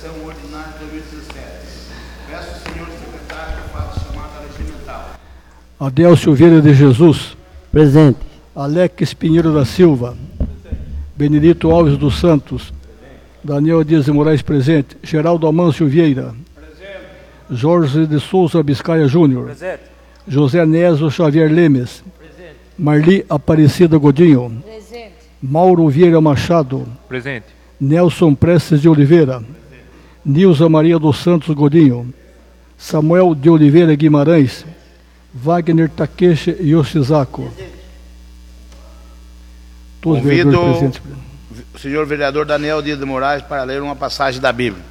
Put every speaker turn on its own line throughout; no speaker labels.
sessão ordinária de 2017. Peço ao senhor secretário que faça a chamada regimental.
Adélcio Vieira de Jesus.
Presente.
Alex Pinheiro da Silva. Presente. Benedito Alves dos Santos. Presente. Daniel Dias de Moraes presente. Geraldo Amâncio Vieira. Presente. Jorge de Souza Biscaia Júnior. Presente. José Nésio Xavier Lemes. Presente. Marli Aparecida Godinho.
Presente.
Mauro Vieira Machado.
Presente.
Nelson Prestes de Oliveira. Presente. Nilza Maria dos Santos Godinho. Samuel de Oliveira Guimarães. Wagner Takeshi Yoshizako. Todos
Convido
presentes.
o senhor vereador Daniel Dias de Moraes para ler uma passagem da Bíblia.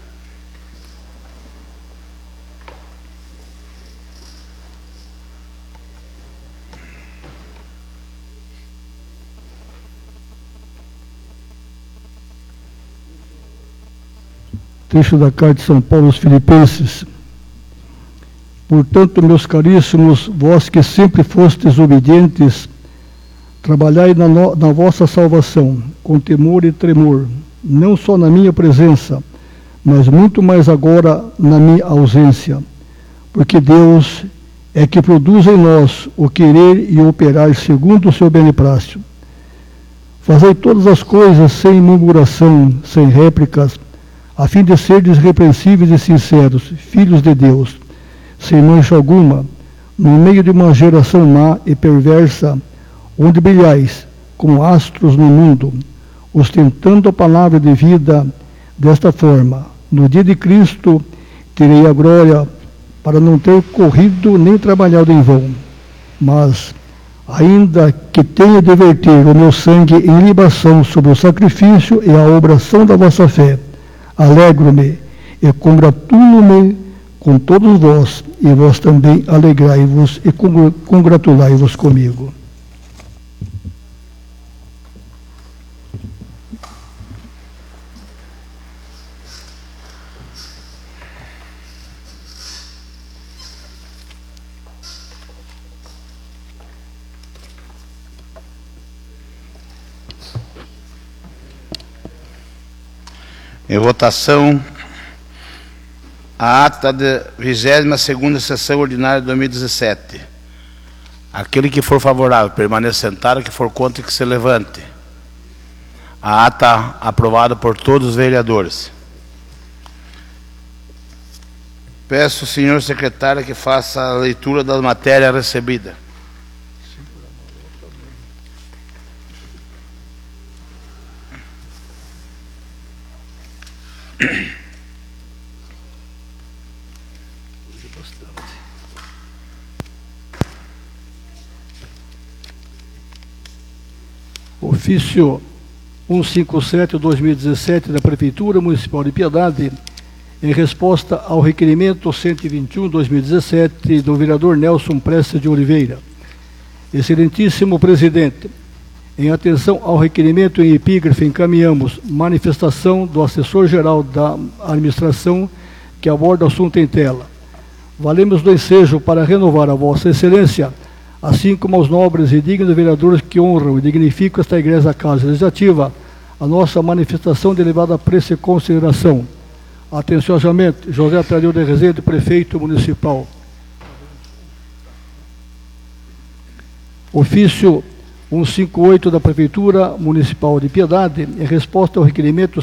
Trecho da Carta de São Paulo aos Filipenses. Portanto, meus caríssimos, vós que sempre fostes obedientes, trabalhai na vossa salvação, com temor e tremor, não só na minha presença, mas muito mais agora na minha ausência, porque Deus é que produz em nós o querer e operar segundo o seu beneplácito. Fazei todas as coisas sem murmuração, sem réplicas, a fim de serdes irrepreensíveis e sinceros, filhos de Deus, sem mancha alguma, no meio de uma geração má e perversa, onde brilhais como astros no mundo, ostentando a palavra de vida. Desta forma, no dia de Cristo, terei a glória para não ter corrido nem trabalhado em vão. Mas, ainda que tenha de verter o meu sangue em libação sobre o sacrifício e a obração da vossa fé, alegro-me e congratulo-me com todos vós, e vós também alegrai-vos e congratulai-vos comigo.
Em votação, a ata da 22ª sessão ordinária de 2017. Aquele que for favorável, permaneça sentado, que for contra, que se levante. A ata aprovada por todos os vereadores. Peço ao senhor secretário que faça a leitura da matéria recebida.
Ofício 157/2017 da Prefeitura Municipal de Piedade, em resposta ao requerimento 121/2017 do vereador Nelson Prestes de Oliveira. Excelentíssimo presidente, em atenção ao requerimento em epígrafe, encaminhamos manifestação do assessor-geral da administração que aborda o assunto em tela. Valemos do ensejo para renovar a vossa excelência, assim como aos nobres e dignos vereadores que honram e dignificam esta Igreja Casa Legislativa, a nossa manifestação de elevada apreço e consideração. Atenciosamente, José Tadeu de Rezende, Prefeito Municipal. Ofício 158 da Prefeitura Municipal de Piedade, em resposta ao requerimento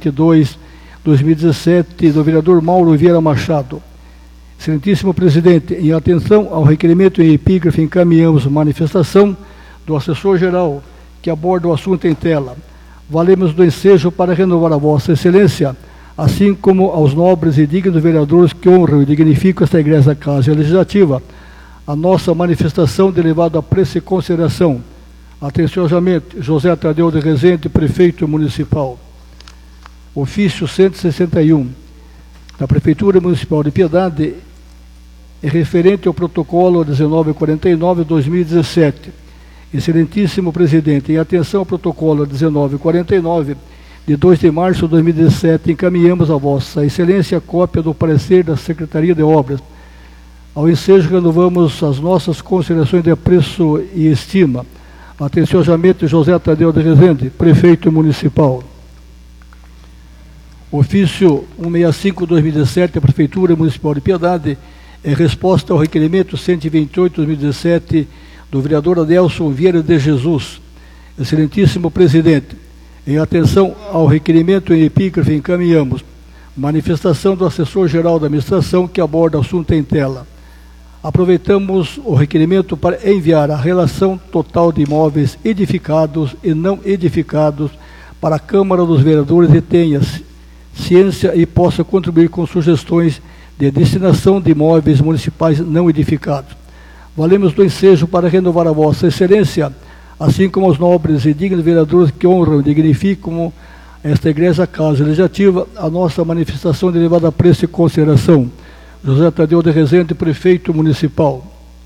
122/2017 do vereador Mauro Vieira Machado. Excelentíssimo presidente, em atenção ao requerimento em epígrafe, encaminhamos manifestação do assessor-geral que aborda o assunto em tela. Valemos do ensejo para renovar a vossa excelência, assim como aos nobres e dignos vereadores que honram e dignificam esta Igreja Casa Legislativa, a nossa manifestação de elevado apreço e consideração. Atenciosamente, José Tadeu de Rezende, Prefeito Municipal. Ofício 161 da Prefeitura Municipal de Piedade, é referente ao protocolo 1949/2017. Excelentíssimo presidente, em atenção ao protocolo 1949, de 2 de março de 2017, encaminhamos a vossa excelência cópia do parecer da Secretaria de Obras. Ao ensejo, renovamos as nossas considerações de apreço e estima. Atenciosamente, José Tadeu de Rezende, Prefeito Municipal. Ofício 165/2017, da Prefeitura Municipal de Piedade, é resposta ao requerimento 128/2017 do vereador Adelson Vieira de Jesus. Excelentíssimo presidente, em atenção ao requerimento em epígrafe, encaminhamos manifestação do assessor-geral da administração que aborda o assunto em tela. Aproveitamos o requerimento para enviar a relação total de imóveis edificados e não edificados para a Câmara dos Vereadores e tenha ciência e possa contribuir com sugestões de destinação de imóveis municipais não edificados. Valemos do ensejo para renovar a Vossa Excelência, assim como os nobres e dignos vereadores que honram e dignificam esta Igreja Casa Legislativa, a nossa manifestação de elevado apreço e consideração. José Tadeu de Rezende, Prefeito Municipal.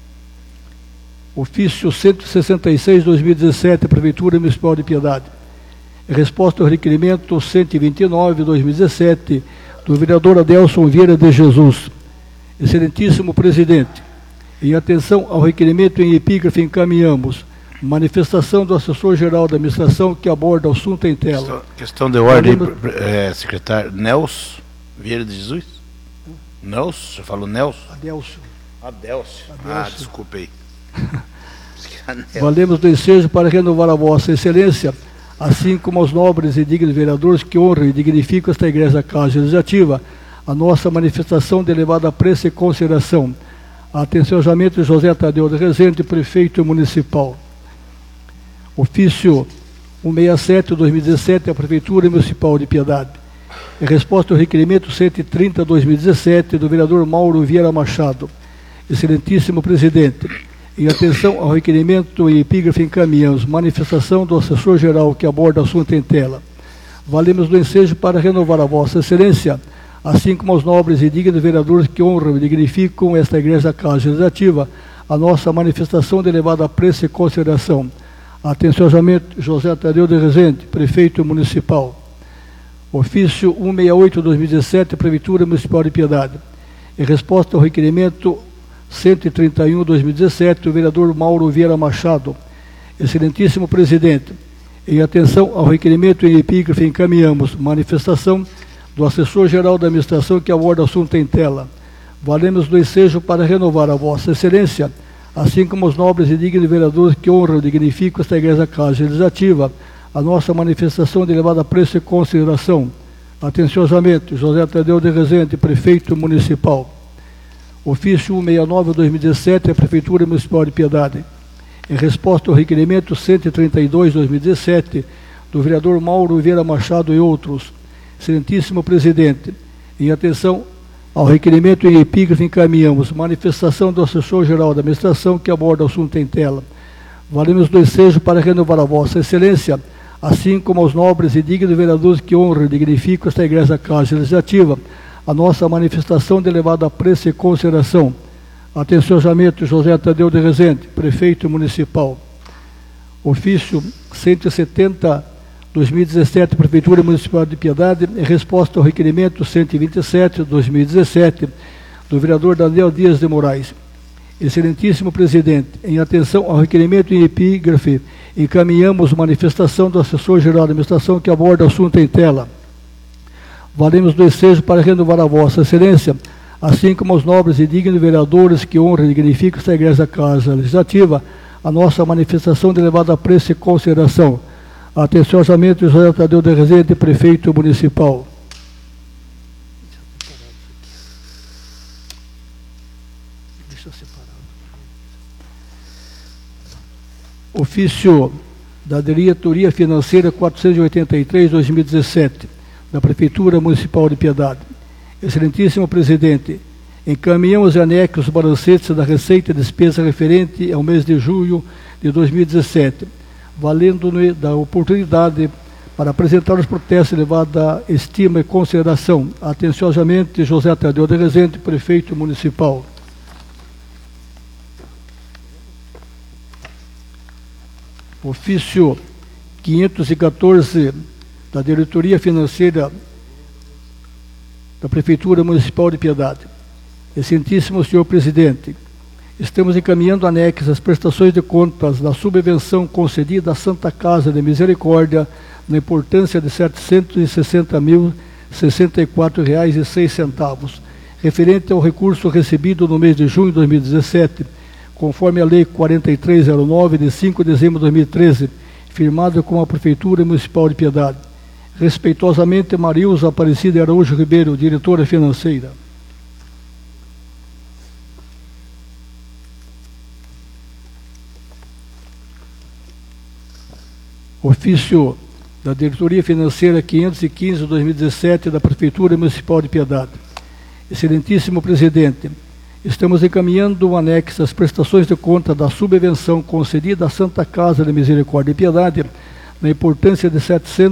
Ofício 166/2017, Prefeitura Municipal de Piedade. Em resposta ao requerimento 129/2017, do vereador Adelson Vieira de Jesus. Excelentíssimo presidente, em atenção ao requerimento em epígrafe, encaminhamos manifestação do assessor-geral da administração que aborda o assunto em tela.
Questão de ordem, secretário Nelson Vieira de Jesus? Nelson? Você falou Nelson? Adelson. Desculpe aí.
Valemos do ensejo para renovar a Vossa Excelência, assim como aos nobres e dignos vereadores que honram e dignificam esta Igreja Casa Legislativa, a nossa manifestação de elevado apreço e consideração. Atenciosamente, José Tadeu de Rezende, Prefeito Municipal. Ofício 167/2017, da Prefeitura Municipal de Piedade. Em resposta ao requerimento 130/2017, do vereador Mauro Vieira Machado. Excelentíssimo presidente, em atenção ao requerimento em epígrafe, encaminhamos manifestação do assessor-geral que aborda o assunto em tela. Valemos do ensejo para renovar a Vossa Excelência, assim como aos nobres e dignos vereadores que honram e dignificam esta Igreja Casa Legislativa, a nossa manifestação de elevado apreço e consideração. Atenciosamente, José Tadeu de Rezende, Prefeito Municipal. Ofício 168/2017, Prefeitura Municipal de Piedade. Em resposta ao requerimento 131/2017, do vereador Mauro Vieira Machado. Excelentíssimo presidente, em atenção ao requerimento em epígrafe, encaminhamos manifestação do assessor-geral da administração que aborda o assunto em tela. Valemos do ensejo para renovar a Vossa Excelência, assim como os nobres e dignos vereadores que honram e dignificam esta Igreja Casa Legislativa, a nossa manifestação de elevado apreço e consideração. Atenciosamente, José Tadeu de Rezende, Prefeito Municipal. Ofício 169/2017, da Prefeitura Municipal de Piedade. Em resposta ao requerimento 132/2017, do vereador Mauro Vieira Machado e outros. Excelentíssimo presidente, em atenção ao requerimento em epígrafe, encaminhamos manifestação do assessor-geral da administração que aborda o assunto em tela. Valemos do ensejo para renovar a Vossa Excelência, assim como aos nobres e dignos vereadores que honram e dignificam esta Igreja Casa Legislativa, a nossa manifestação de elevado apreço e consideração. Atenciosamente, José Tadeu de Rezende, Prefeito Municipal. Ofício 170/2017, Prefeitura Municipal de Piedade, em resposta ao requerimento 127/2017, do vereador Daniel Dias de Moraes. Excelentíssimo presidente, em atenção ao requerimento em epígrafe, encaminhamos manifestação do assessor-geral da administração que aborda o assunto em tela. Valemos do ensejo para renovar a Vossa Excelência, assim como os nobres e dignos vereadores que honram e dignificam esta Igreja Casa Legislativa, a nossa manifestação de elevado apreço e consideração. Atenciosamente, José Tadeu de Rezende, Prefeito Municipal. Ofício da Diretoria Financeira 483/2017, da Prefeitura Municipal de Piedade. Excelentíssimo presidente, encaminhamos anexos balancetes da receita e despesa referente ao mês de julho de 2017, valendo-nos da oportunidade para apresentar os protestos elevada estima e consideração. Atenciosamente, José Tadeu de Rezende, Prefeito Municipal. Ofício 514 da Diretoria Financeira da Prefeitura Municipal de Piedade. Excelentíssimo senhor presidente, estamos encaminhando anexas às prestações de contas da subvenção concedida à Santa Casa de Misericórdia na importância de R$ 760.000 R$ 64,06, referente ao recurso recebido no mês de junho de 2017, conforme a Lei 4309, de 5 de dezembro de 2013, firmado com a Prefeitura Municipal de Piedade. Respeitosamente, Marilza Aparecida Araújo Ribeiro, diretora financeira. Ofício da Diretoria Financeira 515/2017 da Prefeitura Municipal de Piedade. Excelentíssimo Presidente, estamos encaminhando um anexo às prestações de conta da subvenção concedida à Santa Casa de Misericórdia e Piedade, na importância de R$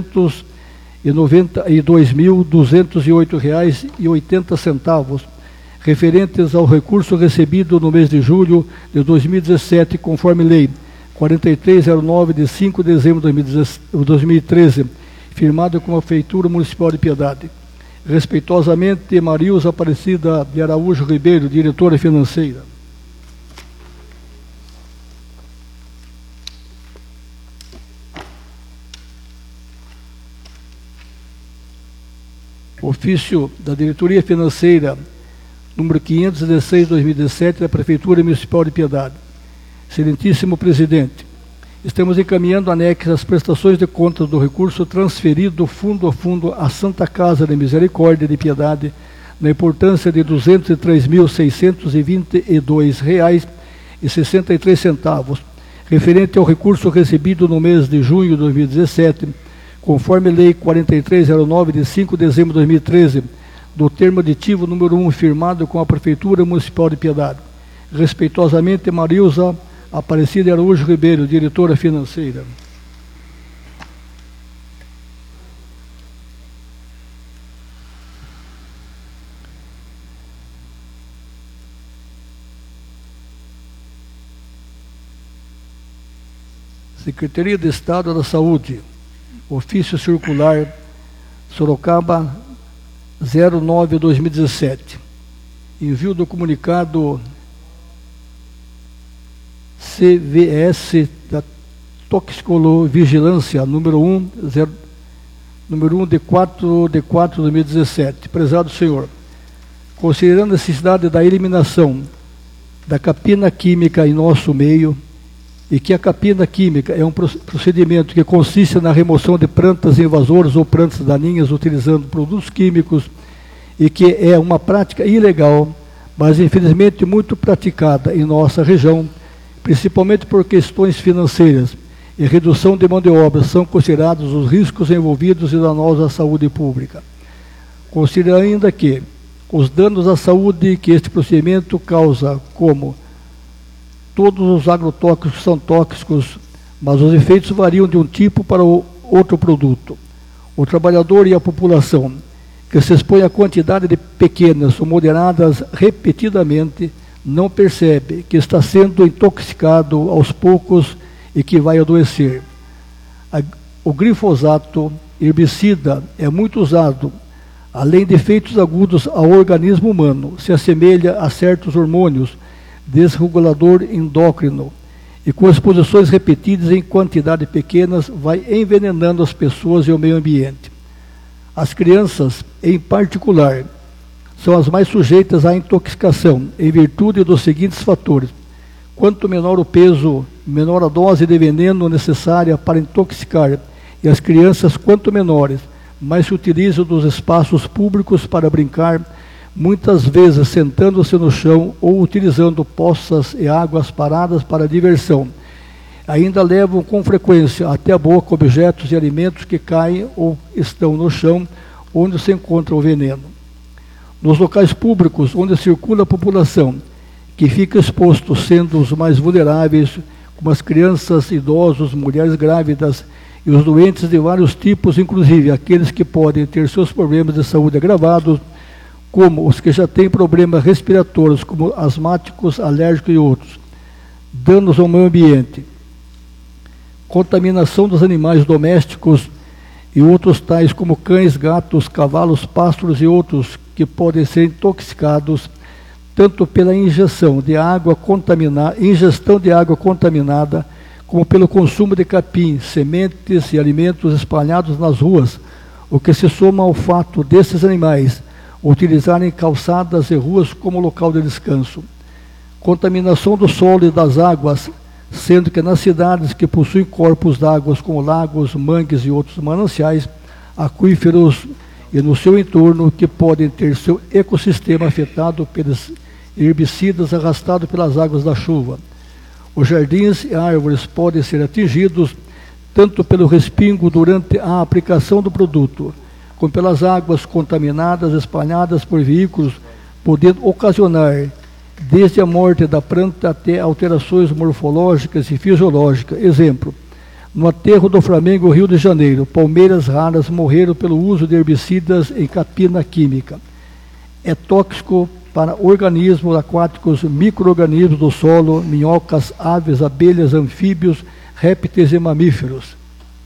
792.208,80, referentes ao recurso recebido no mês de julho de 2017, conforme Lei 4309, de 5 de dezembro de 2013, firmado com a Prefeitura Municipal de Piedade. Respeitosamente, Marilza Aparecida de Araújo Ribeiro, diretora financeira. Ofício da Diretoria Financeira, número 516/2017, da Prefeitura Municipal de Piedade. Excelentíssimo Presidente, estamos encaminhando anexo às prestações de contas do recurso transferido fundo a fundo à Santa Casa de Misericórdia de Piedade, na importância de R$ 203.622,63, referente ao recurso recebido no mês de junho de 2017, conforme Lei 4309, de 5 de dezembro de 2013, do termo aditivo número 1, firmado com a Prefeitura Municipal de Piedade. Respeitosamente, Marilza Aparecida Araújo Ribeiro, diretora financeira. Secretaria de Estado da Saúde, ofício circular Sorocaba 09/2017. Envio do comunicado CVS da Toxicolovigilância, número 1 de 4 de 2017. Prezado senhor, considerando a necessidade da eliminação da capina química em nosso meio, e que a capina química é um procedimento que consiste na remoção de plantas invasoras ou plantas daninhas utilizando produtos químicos, e que é uma prática ilegal, mas infelizmente muito praticada em nossa região, principalmente por questões financeiras e redução de mão de obra, são considerados os riscos envolvidos e danosos à saúde pública. Considera ainda que os danos à saúde que este procedimento causa, como todos os agrotóxicos são tóxicos, mas os efeitos variam de um tipo para o outro produto. O trabalhador e a população, que se expõe a quantidade de pequenas ou moderadas repetidamente, não percebe que está sendo intoxicado aos poucos e que vai adoecer. O glifosato, herbicida, é muito usado. Além de efeitos agudos ao organismo humano, se assemelha a certos hormônios, desregulador endócrino, e com exposições repetidas em quantidades pequenas, vai envenenando as pessoas e o meio ambiente. As crianças, em particular, são as mais sujeitas à intoxicação, em virtude dos seguintes fatores: quanto menor o peso, menor a dose de veneno necessária para intoxicar, e as crianças, quanto menores, mais se utilizam dos espaços públicos para brincar, muitas vezes sentando-se no chão ou utilizando poças e águas paradas para diversão. Ainda levam com frequência até a boca objetos e alimentos que caem ou estão no chão, onde se encontra o veneno. Nos locais públicos onde circula a população, que fica exposto, sendo os mais vulneráveis, como as crianças, idosos, mulheres grávidas e os doentes de vários tipos, inclusive aqueles que podem ter seus problemas de saúde agravados, como os que já têm problemas respiratórios, como asmáticos, alérgicos e outros. Danos ao meio ambiente, contaminação dos animais domésticos e outros tais como cães, gatos, cavalos, pássaros e outros que podem ser intoxicados tanto pela ingestão de água contaminada, como pelo consumo de capim, sementes e alimentos espalhados nas ruas, o que se soma ao fato desses animais utilizarem calçadas e ruas como local de descanso. Contaminação do solo e das águas, sendo que nas cidades que possuem corpos d'água como lagos, mangues e outros mananciais, aquíferos e no seu entorno, que podem ter seu ecossistema afetado pelos herbicidas arrastados pelas águas da chuva. Os jardins e árvores podem ser atingidos tanto pelo respingo durante a aplicação do produto, como pelas águas contaminadas espalhadas por veículos, podendo ocasionar desde a morte da planta até alterações morfológicas e fisiológicas. Exemplo, no aterro do Flamengo, Rio de Janeiro, palmeiras raras morreram pelo uso de herbicidas em capina química. É tóxico para organismos aquáticos, micro-organismos do solo, minhocas, aves, abelhas, anfíbios, répteis e mamíferos.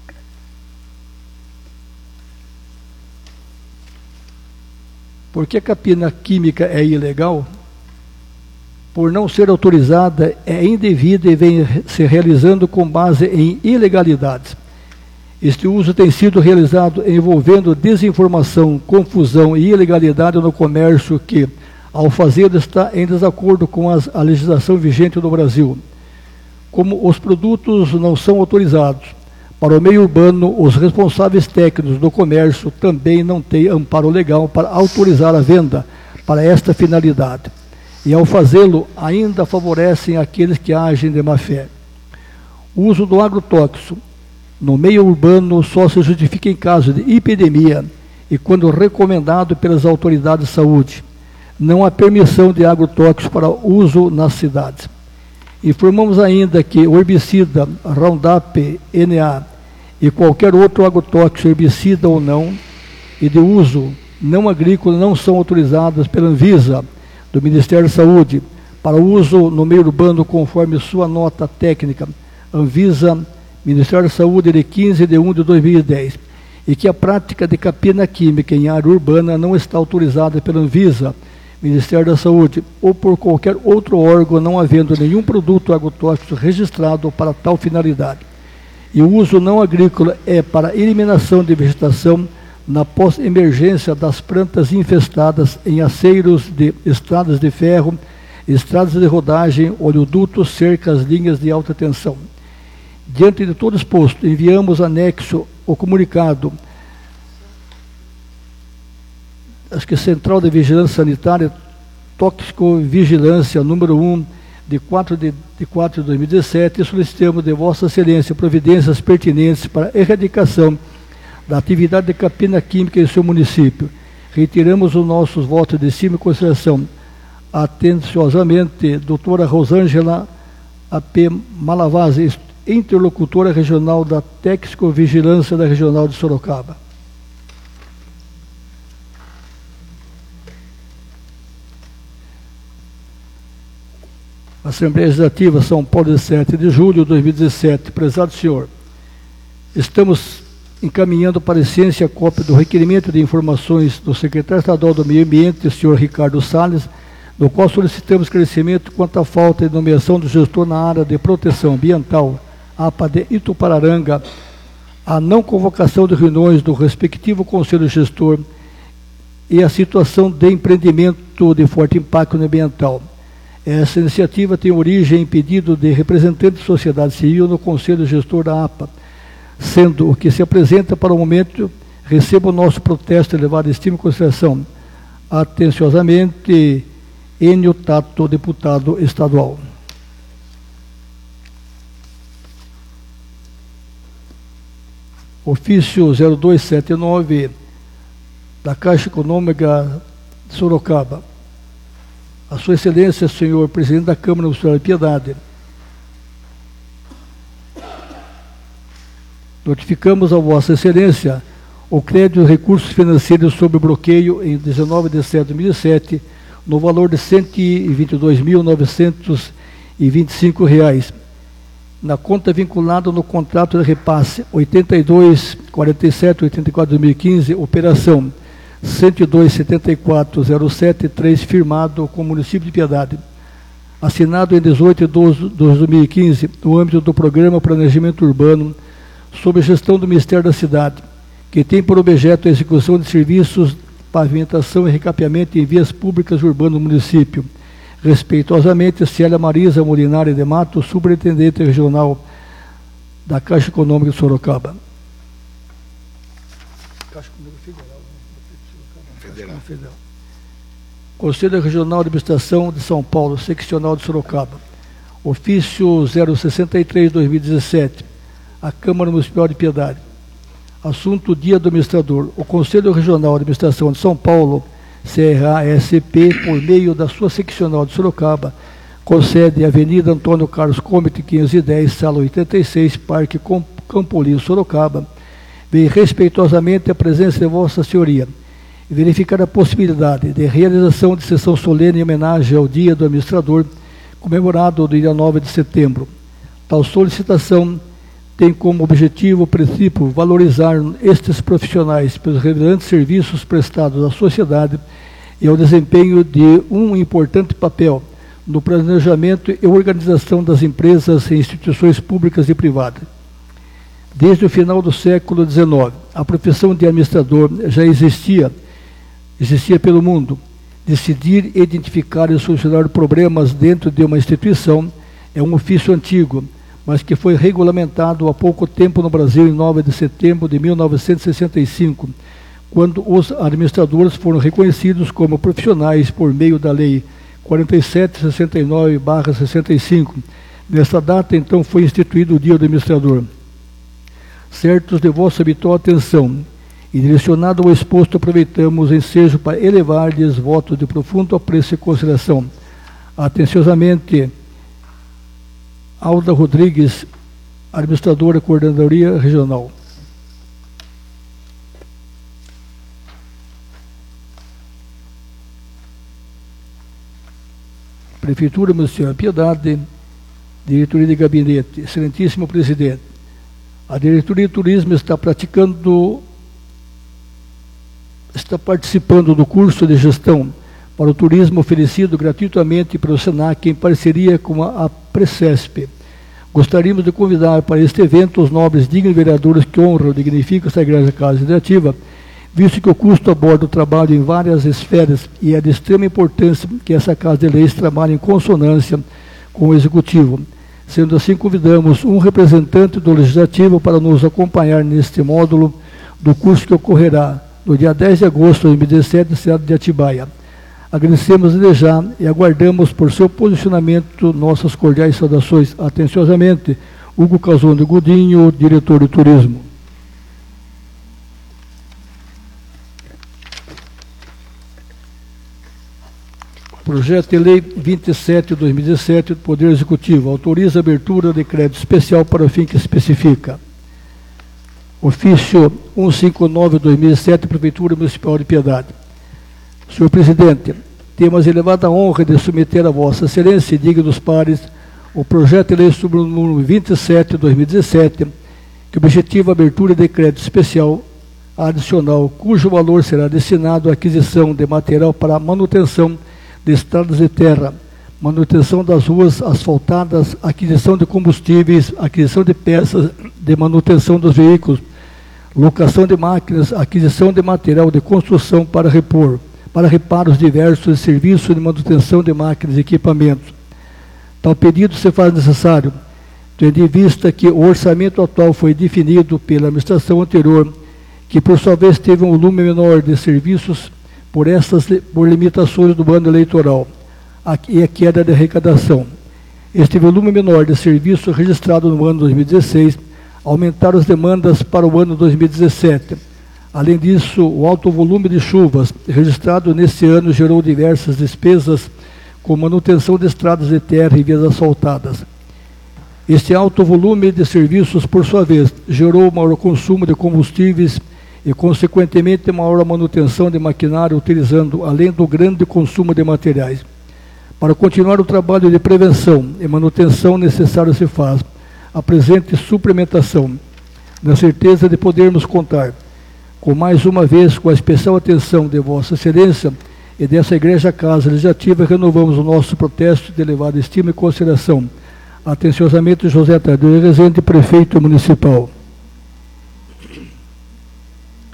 Por que a capina química é ilegal? Por não ser autorizada, é indevida e vem se realizando com base em ilegalidades. Este uso tem sido realizado envolvendo desinformação, confusão e ilegalidade no comércio que, ao fazê-lo, está em desacordo com a legislação vigente no Brasil. Como os produtos não são autorizados para o meio urbano, os responsáveis técnicos do comércio também não têm amparo legal para autorizar a venda para esta finalidade. E, ao fazê-lo, ainda favorecem aqueles que agem de má fé. O uso do agrotóxico no meio urbano só se justifica em caso de epidemia e quando recomendado pelas autoridades de saúde. Não há permissão de agrotóxicos para uso nas cidades. Informamos ainda que o herbicida Roundup, NA e qualquer outro agrotóxico, herbicida ou não, e de uso não agrícola, não são autorizadas pela Anvisa, do Ministério da Saúde, para uso no meio urbano, conforme sua nota técnica, Anvisa, Ministério da Saúde, de 15/1/2010, e que a prática de capina química em área urbana não está autorizada pela Anvisa, Ministério da Saúde, ou por qualquer outro órgão, não havendo nenhum produto agrotóxico registrado para tal finalidade. E o uso não agrícola é para eliminação de vegetação na pós-emergência das plantas infestadas em aceiros de estradas de ferro, estradas de rodagem, oleodutos, cercas, linhas de alta tensão. Diante de todo exposto, enviamos anexo o comunicado, Central de Vigilância Sanitária, Toxicovigilância, número 1, de 4 de 2017, e solicitamos de Vossa Excelência providências pertinentes para a erradicação da atividade de capina química em seu município. Reiteramos os nossos votos de estima e consideração. Atenciosamente, doutora Rosângela A.P. Malavase, interlocutora regional da Toxicovigilância da Regional de Sorocaba. Assembleia Legislativa, São Paulo, de 7 de julho de 2017. Prezado senhor, estamos encaminhando para a ciência a cópia do requerimento de informações do secretário estadual do Meio Ambiente, o senhor Ricardo Salles, no qual solicitamos esclarecimento quanto à falta de nomeação do gestor na área de proteção ambiental, APA de Itupararanga, a não convocação de reuniões do respectivo conselho gestor e a situação de empreendimento de forte impacto ambiental. Essa iniciativa tem origem em pedido de representantes de sociedade civil no conselho gestor da APA, sendo o que se apresenta para o momento, receba o nosso protesto elevado estima e consideração. Atenciosamente, Enio Tato, deputado estadual. Ofício 0279 da Caixa Econômica de Sorocaba. A Sua Excelência, senhor presidente da Câmara, senhor Piedade, notificamos a Vossa Excelência o crédito de recursos financeiros sob bloqueio em 19 de setembro de 2007, no valor de R$ 122.925, na conta vinculada no contrato de repasse 824784-2015, operação 102.7407.3, firmado com o município de Piedade, assinado em 18 de 12 de 2015, no âmbito do Programa Planejamento Urbano, sob gestão do Ministério da Cidade, que tem por objeto a execução de serviços de pavimentação e recapeamento em vias públicas urbanas do município. Respeitosamente, Célia Marisa Molinari de Mato, Superintendente Regional da Caixa Econômica de Sorocaba. Caixa Econômica Federal. Conselho Regional de Administração de São Paulo, Seccional de Sorocaba. Ofício 063/2017, a Câmara Municipal de Piedade. Assunto: Dia do Administrador. O Conselho Regional de Administração de São Paulo, CRA-SP, por meio da sua seccional de Sorocaba, concede a Avenida Antônio Carlos Comite, 510, Sala 86, Parque Campolim, Sorocaba, vem respeitosamente a presença de Vossa Senhoria e verificar a possibilidade de realização de sessão solene em homenagem ao Dia do Administrador, comemorado no dia 9 de setembro. Tal solicitação tem como objetivo princípio valorizar estes profissionais pelos relevantes serviços prestados à sociedade e ao desempenho de um importante papel no planejamento e organização das empresas e instituições públicas e privadas. Desde o final do século XIX, a profissão de administrador já existia pelo mundo. Decidir, identificar e solucionar problemas dentro de uma instituição é um ofício antigo, mas que foi regulamentado há pouco tempo no Brasil, em 9 de setembro de 1965, quando os administradores foram reconhecidos como profissionais por meio da Lei 4769/65. Nesta data, então, foi instituído o Dia do Administrador. Certos de vossa habitual atenção e direcionado ao exposto, aproveitamos o ensejo para elevar-lhes votos de profundo apreço e consideração. Atenciosamente, Alda Rodrigues, administradora, Coordenadoria Regional. Prefeitura Municipal Piedade, Diretoria de Gabinete. Excelentíssimo Presidente, a Diretoria de Turismo está participando do curso de gestão para o turismo oferecido gratuitamente pelo SENAC em parceria com a Precesp. Gostaríamos de convidar para este evento os nobres dignos vereadores que honram e dignificam essa Igreja Casa Legislativa, visto que o custo aborda o trabalho em várias esferas e é de extrema importância que essa Casa de Leis trabalhe em consonância com o Executivo. Sendo assim, convidamos um representante do Legislativo para nos acompanhar neste módulo do curso que ocorrerá no dia 10 de agosto de 2017, na cidade de Atibaia. Agradecemos desde já e aguardamos por seu posicionamento nossas cordiais saudações. Atenciosamente, Hugo Casondo Godinho, diretor de Turismo. Projeto de Lei 27/2017 do Poder Executivo autoriza a abertura de crédito especial para o fim que especifica. Ofício 159/2007, Prefeitura Municipal de Piedade. Senhor Presidente, temos a elevada honra de submeter a Vossa Excelência e dignos pares o projeto de lei sobre o número 27/2017, que objetiva a abertura de crédito especial adicional, cujo valor será destinado à aquisição de material para manutenção de estradas de terra, manutenção das ruas asfaltadas, aquisição de combustíveis, aquisição de peças de manutenção dos veículos, locação de máquinas, aquisição de material de construção para reparos diversos e serviços de manutenção de máquinas e equipamentos. Tal pedido se faz necessário, tendo em vista que o orçamento atual foi definido pela administração anterior, que por sua vez teve um volume menor de serviços por limitações do ano eleitoral e a queda de arrecadação. Este volume menor de serviço registrado no ano 2016 aumentaram as demandas para o ano 2017. Além disso, o alto volume de chuvas registrado nesse ano gerou diversas despesas com manutenção de estradas de terra e vias asfaltadas. Este alto volume de serviços, por sua vez, gerou maior consumo de combustíveis e, consequentemente, maior manutenção de maquinário, utilizando, além do grande consumo de materiais. Para continuar o trabalho de prevenção e manutenção necessário se faz a presente suplementação, na certeza de podermos contar, com mais uma vez, com a especial atenção de Vossa Excelência e dessa Igreja Casa Legislativa, renovamos o nosso protesto de elevada estima e consideração. Atenciosamente, José Tadeu Rezende, Prefeito Municipal.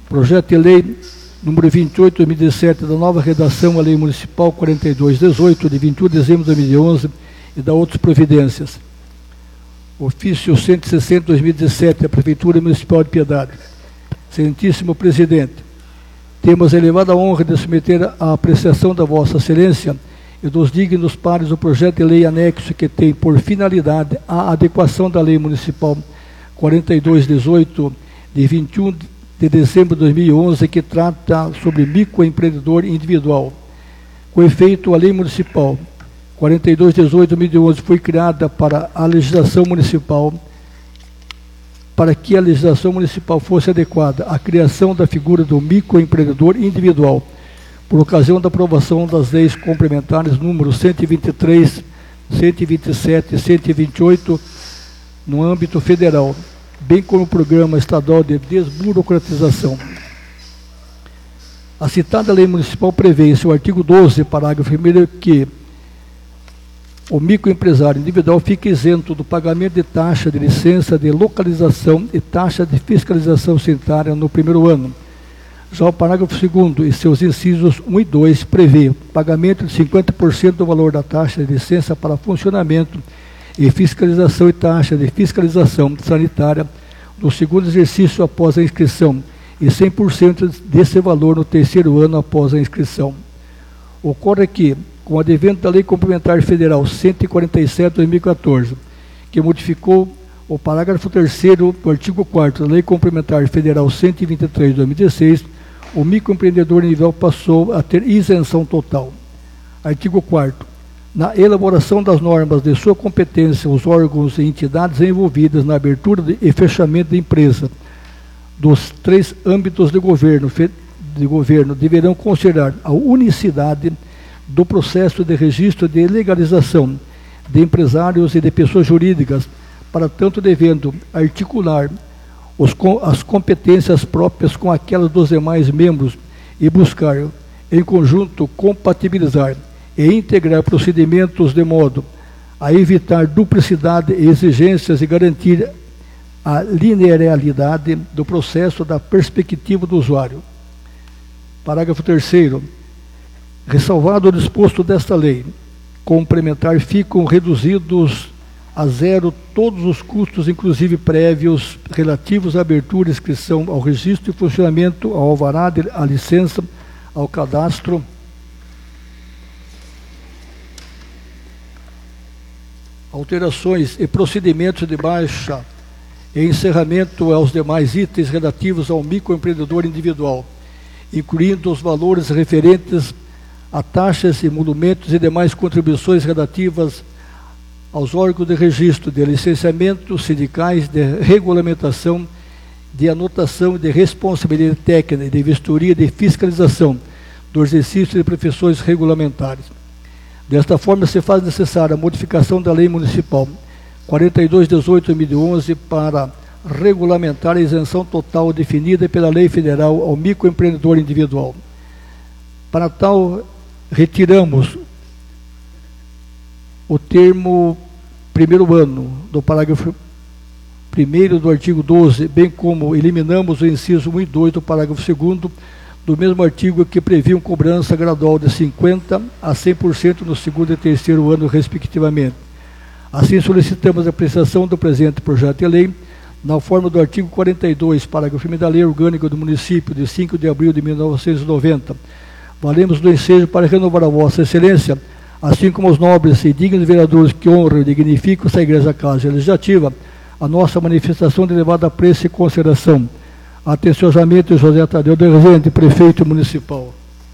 Projeto de lei número 28, 2017, da nova redação à Lei Municipal 4218, de 21 de dezembro de 2011, e da outras providências. Ofício 160, 2017, da Prefeitura Municipal de Piedade. Excelentíssimo Presidente, temos a elevada honra de submeter à apreciação da Vossa Excelência e dos dignos pares o projeto de lei anexo que tem por finalidade a adequação da Lei Municipal 4218, de 21 de dezembro de 2011, que trata sobre microempreendedor individual. Com efeito, a Lei Municipal 4218 de 2011 foi criada para que a legislação municipal fosse adequada à criação da figura do microempreendedor individual, por ocasião da aprovação das leis complementares número 123, 127 e 128 no âmbito federal, bem como o Programa Estadual de Desburocratização. A citada lei municipal prevê, em seu artigo 12, parágrafo 1º, que o microempresário individual fica isento do pagamento de taxa de licença de localização e taxa de fiscalização sanitária no primeiro ano. Já o parágrafo 2º e seus incisos 1 e 2 prevê pagamento de 50% do valor da taxa de licença para funcionamento e fiscalização e taxa de fiscalização sanitária no segundo exercício após a inscrição e 100% desse valor no terceiro ano após a inscrição. Ocorre que, com o advento da Lei Complementar Federal 147 de 2014, que modificou o parágrafo 3º do artigo 4º da Lei Complementar Federal 123 de 2016, o microempreendedor individual passou a ter isenção total. Artigo 4º. Na elaboração das normas de sua competência, os órgãos e entidades envolvidas na abertura e fechamento da empresa dos 3 âmbitos de governo deverão considerar a unicidade do processo de registro de legalização de empresários e de pessoas jurídicas, para tanto devendo articular as competências próprias com aquelas dos demais membros e buscar, em conjunto, compatibilizar e integrar procedimentos de modo a evitar duplicidade e exigências e garantir a linearidade do processo da perspectiva do usuário. Parágrafo 3º. Ressalvado o disposto desta lei complementar, ficam reduzidos a zero todos os custos, inclusive prévios, relativos à abertura e inscrição ao registro e funcionamento, ao alvará, à licença, ao cadastro, alterações e procedimentos de baixa e encerramento aos demais itens relativos ao microempreendedor individual, incluindo os valores referentes a taxas, emolumentos e demais contribuições relativas aos órgãos de registro, de licenciamento, sindicais, de regulamentação, de anotação, de responsabilidade técnica, de vistoria, de fiscalização do exercício de profissões regulamentares. Desta forma, se faz necessária a modificação da Lei Municipal 4218 de 2011 para regulamentar a isenção total definida pela Lei Federal ao microempreendedor individual. Para tal, retiramos o termo primeiro ano do parágrafo 1º do artigo 12, bem como eliminamos o inciso 1 e 2 do parágrafo 2º do mesmo artigo, que previam cobrança gradual de 50% a 100% no segundo e terceiro ano, respectivamente. Assim, solicitamos a apreciação do presente projeto de lei na forma do artigo 42, parágrafo 1º da Lei Orgânica do Município, de 5 de abril de 1990. Valemos do ensejo para renovar a Vossa Excelência, assim como os nobres e dignos vereadores que honram e dignificam essa Igreja Casa Legislativa, a nossa manifestação de elevada apreço e consideração. Atenciosamente, José Tadeu de Rezende, Prefeito Municipal.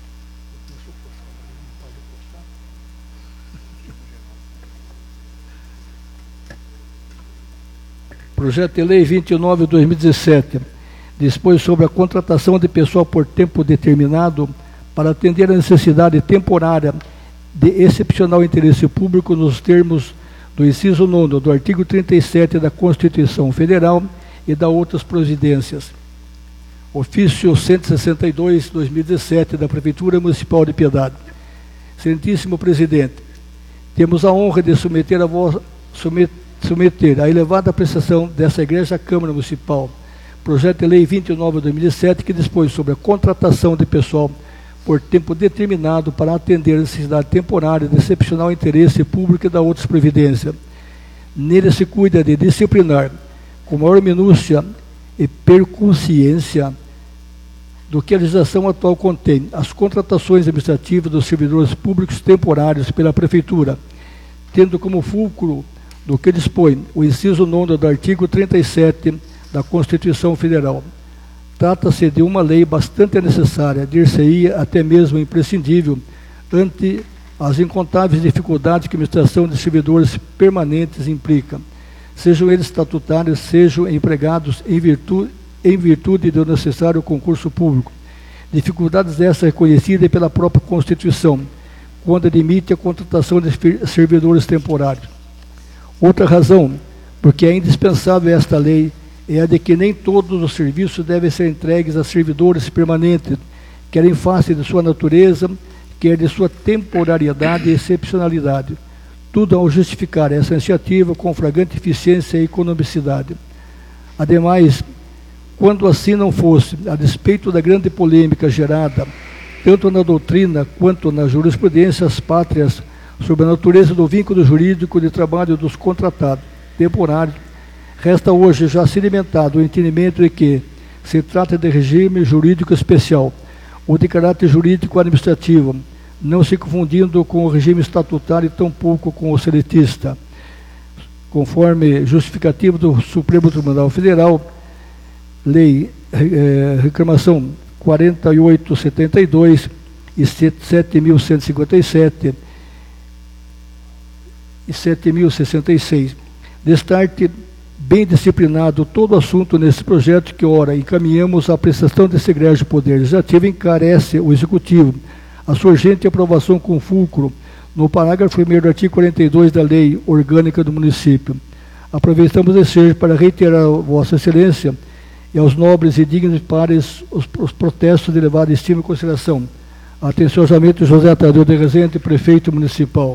Projeto de Lei 29 de 2017 dispõe sobre a contratação de pessoal por tempo determinado para atender a necessidade temporária de excepcional interesse público nos termos do inciso 9 do artigo 37 da Constituição Federal e da outras providências. Ofício 162, 2017, da Prefeitura Municipal de Piedade. Excelentíssimo Presidente, temos a honra de submeter à elevada apreciação dessa Igreja Câmara Municipal, Projeto de Lei 29/2007, que dispõe sobre a contratação de pessoal por tempo determinado para atender a necessidade temporária de excepcional interesse público e da outras previdência. Nele se cuida de disciplinar, com maior minúcia e percussiência do que a legislação atual contém, as contratações administrativas dos servidores públicos temporários pela Prefeitura, tendo como fulcro do que dispõe o inciso 9º do artigo 37 da Constituição Federal. Trata-se de uma lei bastante necessária, dir-se-ia até mesmo imprescindível, ante as incontáveis dificuldades que a administração de servidores permanentes implica, sejam eles estatutários, sejam empregados em virtude do necessário concurso público. Dificuldades essas reconhecidas pela própria Constituição, quando admite a contratação de servidores temporários. Outra razão, porque é indispensável esta lei, é a de que nem todos os serviços devem ser entregues a servidores permanentes, quer em face de sua natureza, quer de sua temporariedade e excepcionalidade, tudo ao justificar essa iniciativa com flagrante eficiência e economicidade. Ademais, quando assim não fosse, a despeito da grande polêmica gerada, tanto na doutrina quanto na jurisprudência pátrias, sobre a natureza do vínculo jurídico de trabalho dos contratados temporários, resta hoje já sedimentado o entendimento de que se trata de regime jurídico especial ou de caráter jurídico administrativo, não se confundindo com o regime estatutário e tampouco com o seletista. Conforme justificativo do Supremo Tribunal Federal, Lei Reclamação 4872 e 7.157 e 7.066, destarte bem disciplinado todo o assunto nesse projeto que, ora, encaminhamos à prestação desse egrégio poder legislativo, encarece o Executivo a sua urgente aprovação com fulcro no parágrafo 1º do artigo 42 da Lei Orgânica do Município. Aproveitamos esse seja para reiterar a Vossa Excelência e aos nobres e dignos pares os protestos de elevada estima e consideração. Atenciosamente, José Tadeu de Rezende, Prefeito Municipal.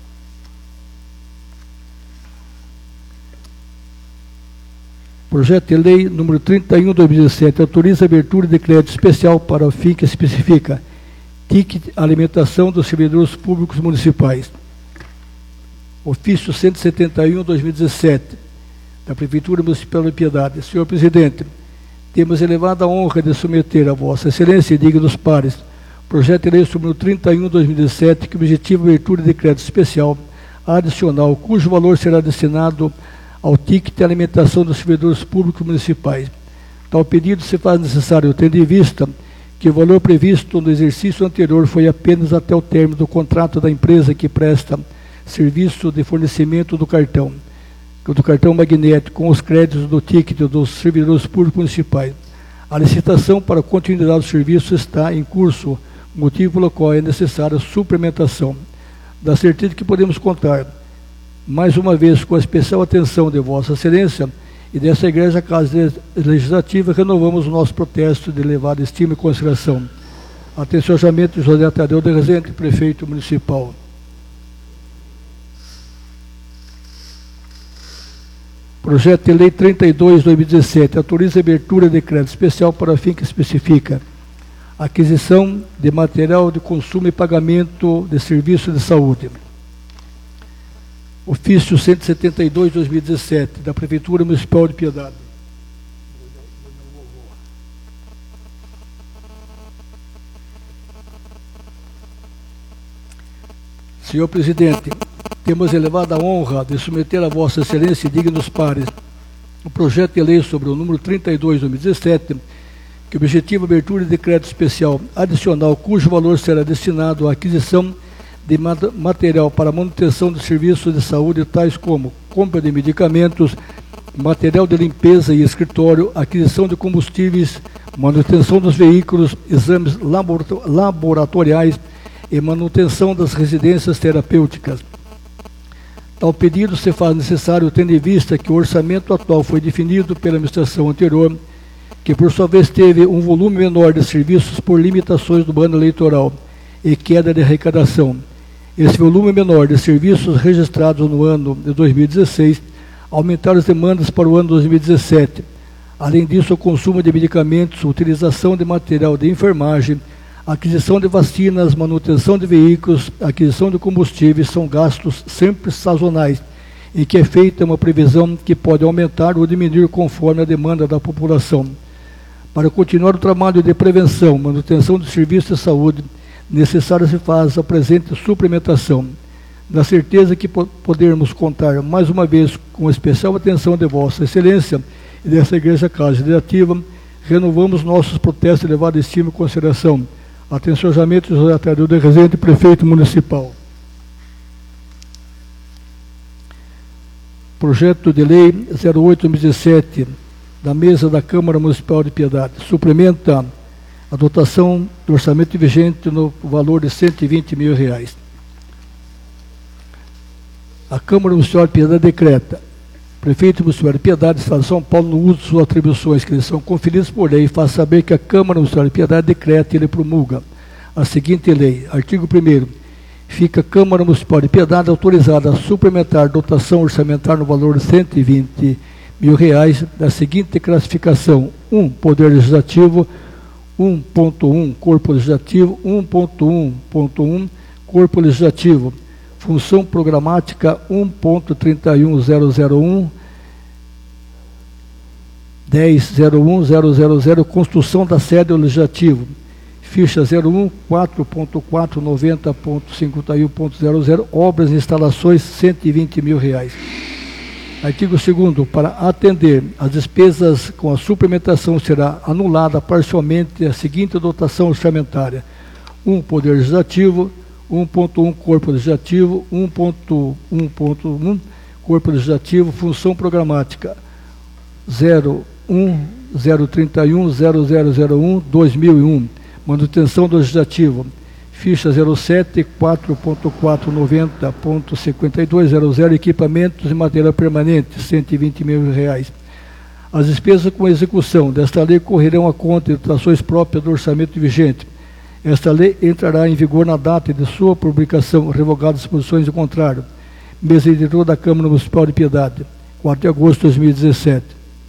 Projeto de Lei número 31/2017 autoriza a abertura de crédito especial para o fim que especifica ticket alimentação dos servidores públicos municipais. Ofício 171/2017 da Prefeitura Municipal de Piedade. Senhor Presidente, temos elevada honra de submeter a Vossa Excelência e dignos pares projeto de lei número 31/2017 que objetiva a abertura de crédito especial adicional, cujo valor será destinado ao ticket de alimentação dos servidores públicos municipais. Tal pedido se faz necessário tendo em vista que o valor previsto no exercício anterior foi apenas até o término do contrato da empresa que presta serviço de fornecimento do cartão magnético com os créditos do ticket dos servidores públicos municipais. A licitação para a continuidade do serviço está em curso, motivo pelo qual é necessária a suplementação. Da certeza que podemos contar mais uma vez com a especial atenção de Vossa Excelência e dessa Igreja Casa Legislativa, renovamos o nosso protesto de elevada estima e consideração. Atenciosamente, José Tadeu de Rezende, Prefeito Municipal. Projeto de Lei 32/2017 autoriza a abertura de crédito especial para o fim que especifica aquisição de material de consumo e pagamento de serviços de saúde. Ofício 172/2017 da Prefeitura Municipal de Piedade. Senhor Presidente, temos elevada honra de submeter a Vossa Excelência e dignos pares o projeto de lei sobre o número 32/2017, que objetiva a abertura de crédito especial adicional, cujo valor será destinado à aquisição de material para manutenção de serviços de saúde, tais como compra de medicamentos, material de limpeza e escritório, aquisição de combustíveis, manutenção dos veículos, exames laboratoriais e manutenção das residências terapêuticas. Tal pedido se faz necessário tendo em vista que o orçamento atual foi definido pela administração anterior, que por sua vez teve um volume menor de serviços por limitações do ano eleitoral e queda de arrecadação. Esse volume menor de serviços registrados no ano de 2016 aumentaram as demandas para o ano 2017. Além disso, o consumo de medicamentos, utilização de material de enfermagem, aquisição de vacinas, manutenção de veículos, aquisição de combustíveis são gastos sempre sazonais, em que é feita uma previsão que pode aumentar ou diminuir conforme a demanda da população. Para continuar o trabalho de prevenção, manutenção dos serviços de saúde, necessário se faz a presente suplementação. Na certeza que podermos contar mais uma vez com especial atenção de Vossa Excelência e dessa Igreja Casa Legislativa, renovamos nossos protestos de elevada estima e consideração. Atenciosamente, José Tadeu de Rezende, Prefeito Municipal. Projeto de Lei 08/2017, da Mesa da Câmara Municipal de Piedade, suplementa a dotação do orçamento vigente no valor de R$120 mil. A Câmara Municipal de Piedade decreta: Prefeito Municipal de Piedade, Estado de São Paulo, no uso de suas atribuições que lhe são conferidas por lei, faz saber que a Câmara Municipal de Piedade decreta e ele promulga a seguinte lei. Artigo 1º. Fica a Câmara Municipal de Piedade autorizada a suplementar dotação orçamentária no valor de R$120 mil da seguinte classificação: 1. Poder Legislativo, 1.1 Corpo Legislativo, 1.1.1 Corpo Legislativo. Função programática 1.31001, 10.01.000, construção da sede legislativo. Ficha 01, 4.490.51.00, obras e instalações, R$120 mil. Artigo 2º. Para atender as despesas com a suplementação, será anulada parcialmente a seguinte dotação orçamentária: 1. Poder Legislativo, 1.1 Corpo Legislativo, 1.1.1 Corpo Legislativo, função programática 01.031.0001, 2001, manutenção do Legislativo. Ficha 07, 4.490.5200, equipamentos e material permanente, R$120 mil. As despesas com execução desta lei correrão à conta de dotações próprias do orçamento vigente. Esta lei entrará em vigor na data de sua publicação, revogadas as disposições do contrário. Mesa diretora da Câmara Municipal de Piedade, 4 de agosto de 2017.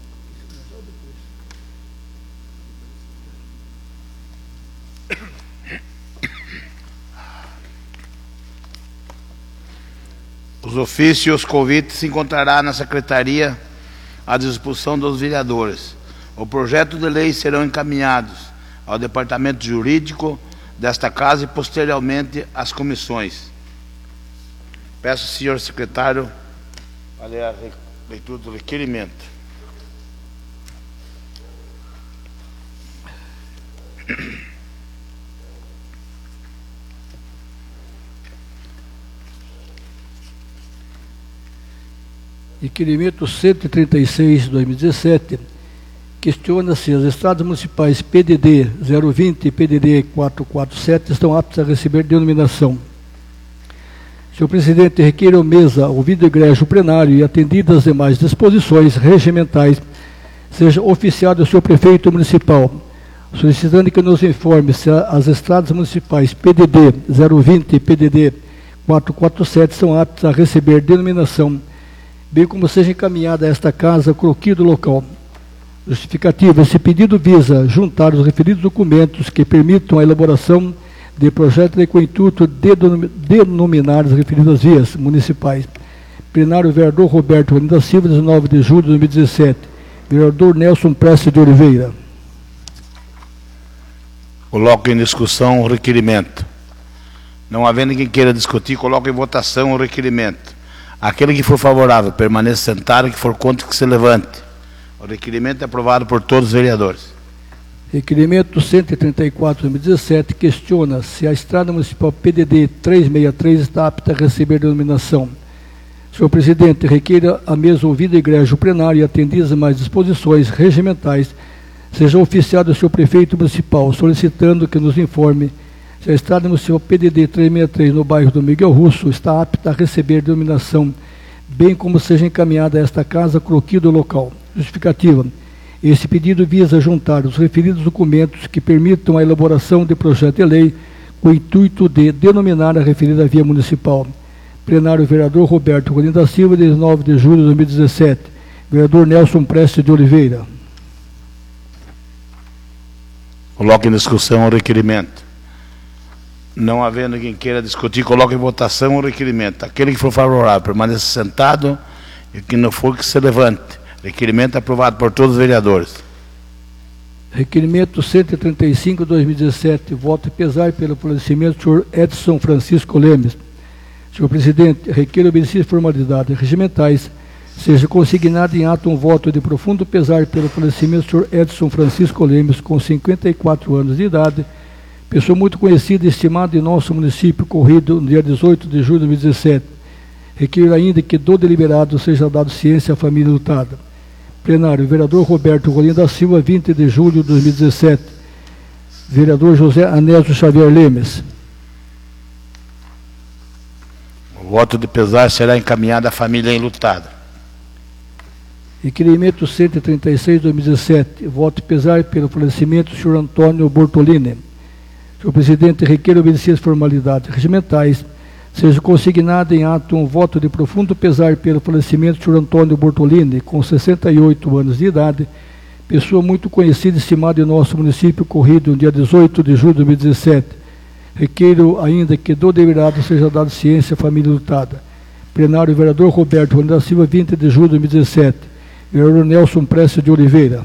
Os ofícios e os convites se encontrará na Secretaria à disposição dos vereadores. O projeto de lei serão encaminhados ao Departamento Jurídico desta Casa e posteriormente às comissões. Peço ao senhor secretário a ler a leitura do requerimento.
Requerimento 136 de 2017, questiona se as estradas municipais PDD 020 e PDD 447 estão aptas a receber denominação. Senhor presidente, requeiro à mesa, ouvido o egrégio plenário e atendidas as demais disposições regimentais, seja oficiado o senhor prefeito municipal, solicitando que nos informe se as estradas municipais PDD 020 e PDD 447 são aptas a receber denominação, bem como seja encaminhada a esta casa croquis do local. Justificativa: esse pedido visa juntar os referidos documentos que permitam a elaboração de projeto de com o intuito de denominar as referidas vias municipais. Plenário, vereador Roberto Rolino da Silva, 19 de julho de 2017. Vereador Nelson Prestes de Oliveira.
Coloco em discussão o requerimento. Não havendo ninguém queira discutir, coloco em votação o requerimento. Aquele que for favorável, permaneça sentado, que for contra, que se levante. O requerimento é aprovado por todos os vereadores.
Requerimento 134, 2017, questiona se a estrada municipal PDD 363 está apta a receber denominação. Senhor presidente, requeira a mesa ouvida egrégio plenário e atendidas mais disposições regimentais, seja oficiado o senhor prefeito municipal, solicitando que nos informe se a estrada municipal PDD 363 no bairro do Miguel Russo está apta a receber denominação, bem como seja encaminhada a esta casa croquis do local. Justificativa: esse pedido visa juntar os referidos documentos que permitam a elaboração de projeto de lei com o intuito de denominar a referida via municipal. Plenário, vereador Roberto Rolino da Silva, 19 de julho de 2017. Vereador Nelson Prestes de Oliveira.
Coloque em discussão o requerimento. Não havendo quem queira discutir, coloque em votação o requerimento. Aquele que for favorável, permaneça sentado, e quem não for, que se levante. Requerimento aprovado por todos os vereadores.
Requerimento 135/2017, voto pesar pelo falecimento do senhor Edson Francisco Lemes. Senhor presidente, requer obedecidas formalidades regimentais, seja consignado em ato um voto de profundo pesar pelo falecimento do senhor Edson Francisco Lemes, com 54 anos de idade, pessoa muito conhecida e estimada em nosso município, ocorrido no dia 18 de julho de 2017. Requer ainda que do deliberado seja dado ciência à família lutada. Plenário, vereador Roberto Rolim da Silva, 20 de julho de 2017. Vereador José Anésio Xavier Lemes.
O voto de pesar será encaminhado à família enlutada.
Requerimento 136/2017, voto pesar pelo falecimento do senhor Antônio Bortolini. Senhor presidente, requer obedecidas formalidades regimentais, seja consignado em ato um voto de profundo pesar pelo falecimento do senhor Antônio Bortolini, com 68 anos de idade, pessoa muito conhecida e estimada em nosso município, ocorrido no dia 18 de julho de 2017. Requeiro ainda que do deliberado seja dado ciência à família lutada. Plenário, vereador Roberto Rolim da Silva, 20 de julho de 2017. Vereador Nelson Prestes de Oliveira.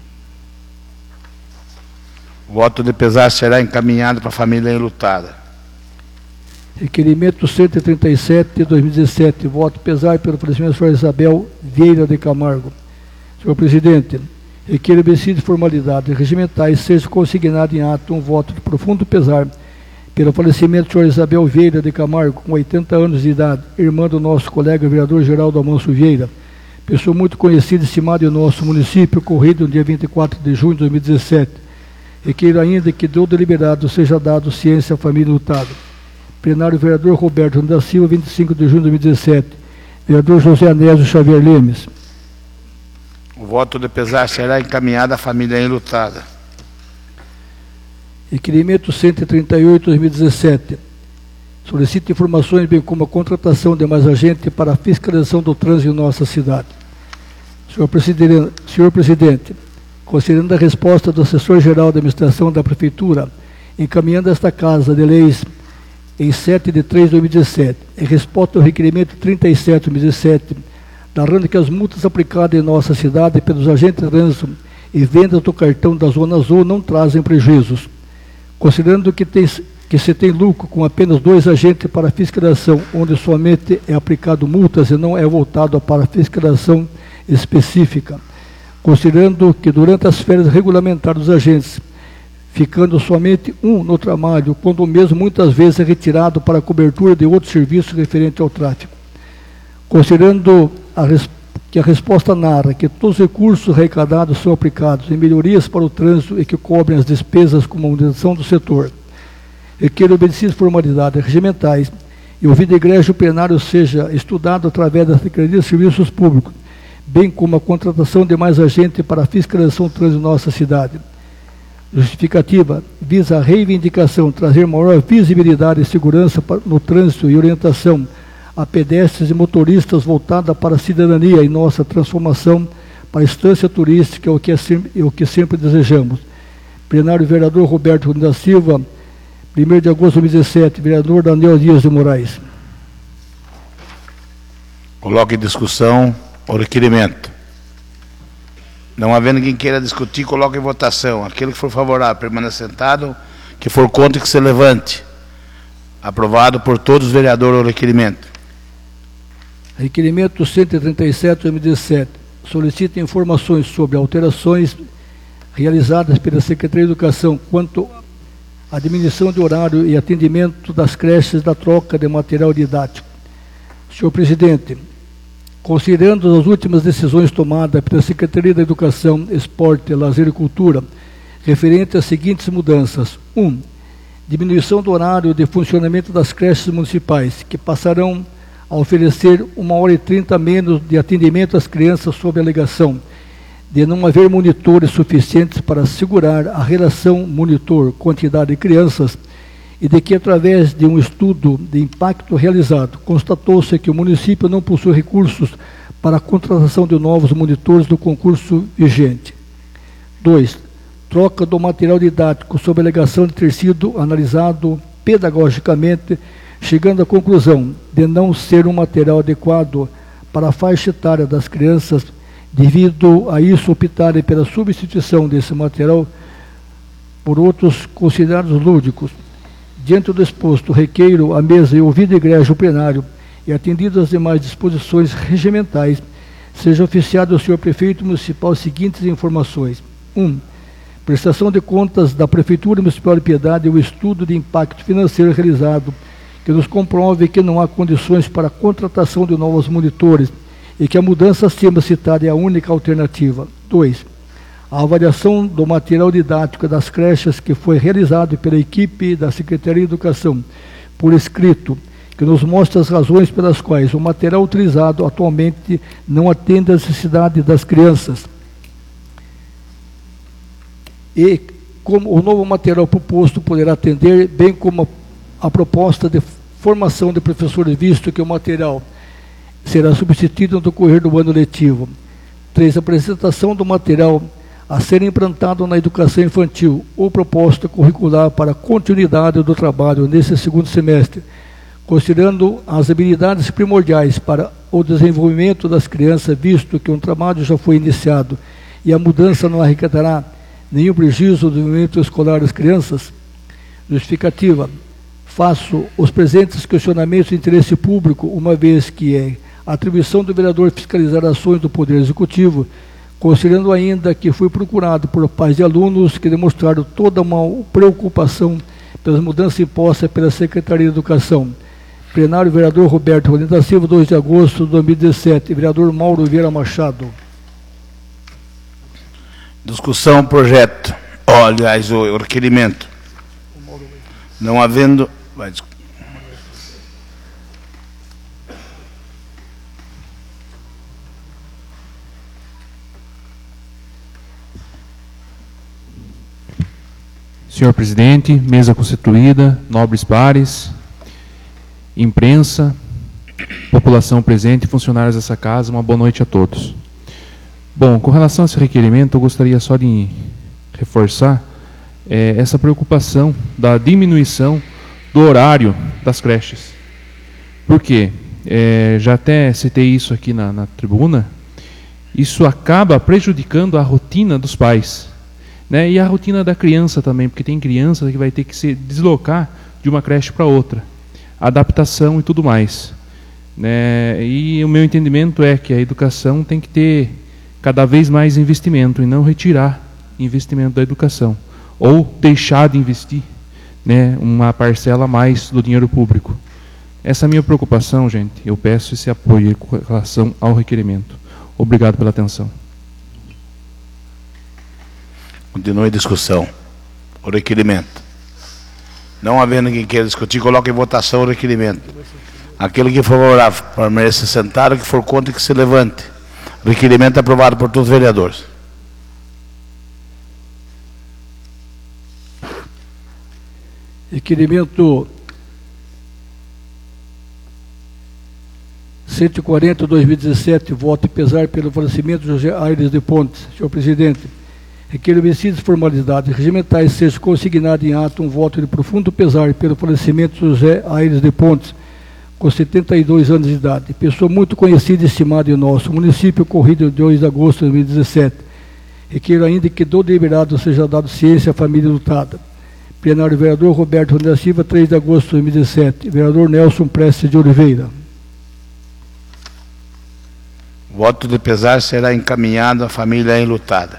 O voto de pesar será encaminhado para a família enlutada.
Requerimento 137/2017, voto pesar pelo falecimento da senhora Isabel Vieira de Camargo. Senhor presidente, requer obedecidas formalidades regimentais, seja consignado em ato um voto de profundo pesar pelo falecimento da senhora Isabel Vieira de Camargo, com 80 anos de idade, irmã do nosso colega vereador Geraldo Amanso Vieira, pessoa muito conhecida e estimada em nosso município, ocorrido no dia 24 de junho de 2017. Requer ainda que do deliberado seja dado ciência à família lutada. Plenário, vereador Roberto da Silva, 25 de junho de 2017. Vereador José Anésio Xavier Lemes.
O voto de pesar será encaminhado à família enlutada.
Requerimento 138/2017. Solicita informações, bem como a contratação de mais agente para a fiscalização do trânsito em nossa cidade. Senhor presidente, considerando a resposta do assessor-geral da administração da Prefeitura, encaminhando esta Casa de Leis em 7 de 3 de 2017, em resposta ao requerimento 37/2017, narrando que as multas aplicadas em nossa cidade pelos agentes de trânsito e vendas do cartão da Zona Azul não trazem prejuízos. Considerando que se tem lucro com apenas 2 agentes para fiscalização, onde somente é aplicado multas e não é voltado para fiscalização específica. Considerando que durante as férias regulamentares dos agentes, ficando somente um no trabalho, quando o mesmo muitas vezes é retirado para a cobertura de outros serviços referentes ao tráfego. Considerando que a resposta narra que todos os recursos arrecadados são aplicados em melhorias para o trânsito e que cobrem as despesas com a manutenção do setor, requer obedecidas formalidades regimentais e ouvido egrégio plenário seja estudado através da Secretaria de Serviços Públicos, bem como a contratação de mais agentes para a fiscalização do trânsito em nossa cidade. Justificativa visa a reivindicação, trazer maior visibilidade e segurança no trânsito e orientação a pedestres e motoristas voltada para a cidadania e nossa transformação para a instância turística, o que sempre desejamos. Plenário, vereador Roberto da Silva, 1º de agosto de 2017, vereador Daniel Dias de Moraes.
Coloque em discussão o requerimento. Não havendo quem queira discutir, coloque em votação. Aquele que for favorável, permaneça sentado. Que for contra, que se levante. Aprovado por todos os vereadores o requerimento.
Requerimento 137/2017. Solicita informações sobre alterações realizadas pela Secretaria de Educação quanto à diminuição de horário e atendimento das creches da troca de material didático. Senhor presidente, considerando as últimas decisões tomadas pela Secretaria da Educação, Esporte, Lazer e Cultura, referente às seguintes mudanças. 1. Diminuição do horário de funcionamento das creches municipais, que passarão a oferecer 1h30 menos de atendimento às crianças sob a alegação de não haver monitores suficientes para assegurar a relação monitor-quantidade de crianças e de que, através de um estudo de impacto realizado, constatou-se que o município não possui recursos para a contratação de novos monitores do concurso vigente. 2. troca do material didático sob a alegação de ter sido analisado pedagogicamente, chegando à conclusão de não ser um material adequado para a faixa etária das crianças, devido a isso optarem pela substituição desse material por outros considerados lúdicos. Diante do exposto, requeiro à mesa e ouvido a igreja o plenário e atendidas as demais disposições regimentais, seja oficiado ao senhor prefeito municipal as seguintes informações. 1. Prestação de contas da Prefeitura Municipal de Piedade e o estudo de impacto financeiro realizado, que nos comprove que não há condições para a contratação de novos monitores e que a mudança acima citada é a única alternativa. 2. A avaliação do material didático das creches que foi realizado pela equipe da Secretaria de Educação por escrito, que nos mostra as razões pelas quais o material utilizado atualmente não atende às necessidades das crianças. E como o novo material proposto poderá atender, bem como a proposta de formação de professores, visto que o material será substituído no decorrer do ano letivo. 3. A apresentação do material a ser implantado na educação infantil ou proposta curricular para a continuidade do trabalho nesse segundo semestre, considerando as habilidades primordiais para o desenvolvimento das crianças, visto que um trabalho já foi iniciado e a mudança não arrecadará nenhum prejuízo do desenvolvimento escolar das crianças. Justificativa. Faço os presentes questionamentos de interesse público, uma vez que é a atribuição do vereador fiscalizar ações do Poder Executivo, considerando ainda que fui procurado por pais de alunos que demonstraram toda uma preocupação pelas mudanças impostas pela Secretaria de Educação. Plenário, vereador Roberto Rolim da Silva, 2 de agosto de 2017. Vereador Mauro Vieira Machado.
Discussão, projeto. Aliás, o requerimento. Não havendo...
Senhor presidente, mesa constituída, nobres pares, imprensa, população presente e funcionários dessa casa, uma boa noite a todos. Bom, com relação a esse requerimento, eu gostaria só de reforçar essa preocupação da diminuição do horário das creches. Por quê? Já até citei isso aqui na tribuna, isso acaba prejudicando a rotina dos pais, né? E a rotina da criança também, porque tem criança que vai ter que se deslocar de uma creche para outra, adaptação e tudo mais, né? E o meu entendimento é que a educação tem que ter cada vez mais investimento e não retirar investimento da educação, ou deixar de investir, né, uma parcela a mais do dinheiro público. Essa é a minha preocupação, gente. Eu peço esse apoio com relação ao requerimento. Obrigado pela atenção.
Continue a discussão. O requerimento. Não havendo ninguém queira discutir, coloque em votação o requerimento. Aquele que for favorável permaneça sentado, o que for contra que se levante. O requerimento é aprovado por todos os vereadores.
Requerimento 140/2017, voto e pesar pelo falecimento de José Aires de Pontes. Senhor presidente, requeiro vencidas formalidades regimentais seja consignado em ato um voto de profundo pesar pelo falecimento de José Aires de Pontes, com 72 anos de idade, pessoa muito conhecida e estimada em nosso município, ocorrido em 2 de agosto de 2017. Requeiro ainda que do deliberado seja dado ciência à família lutada. Plenário, vereador Roberto Rolim da Silva, 3 de agosto de 2017. Vereador Nelson Prestes de Oliveira.
Voto de pesar será encaminhado à família enlutada.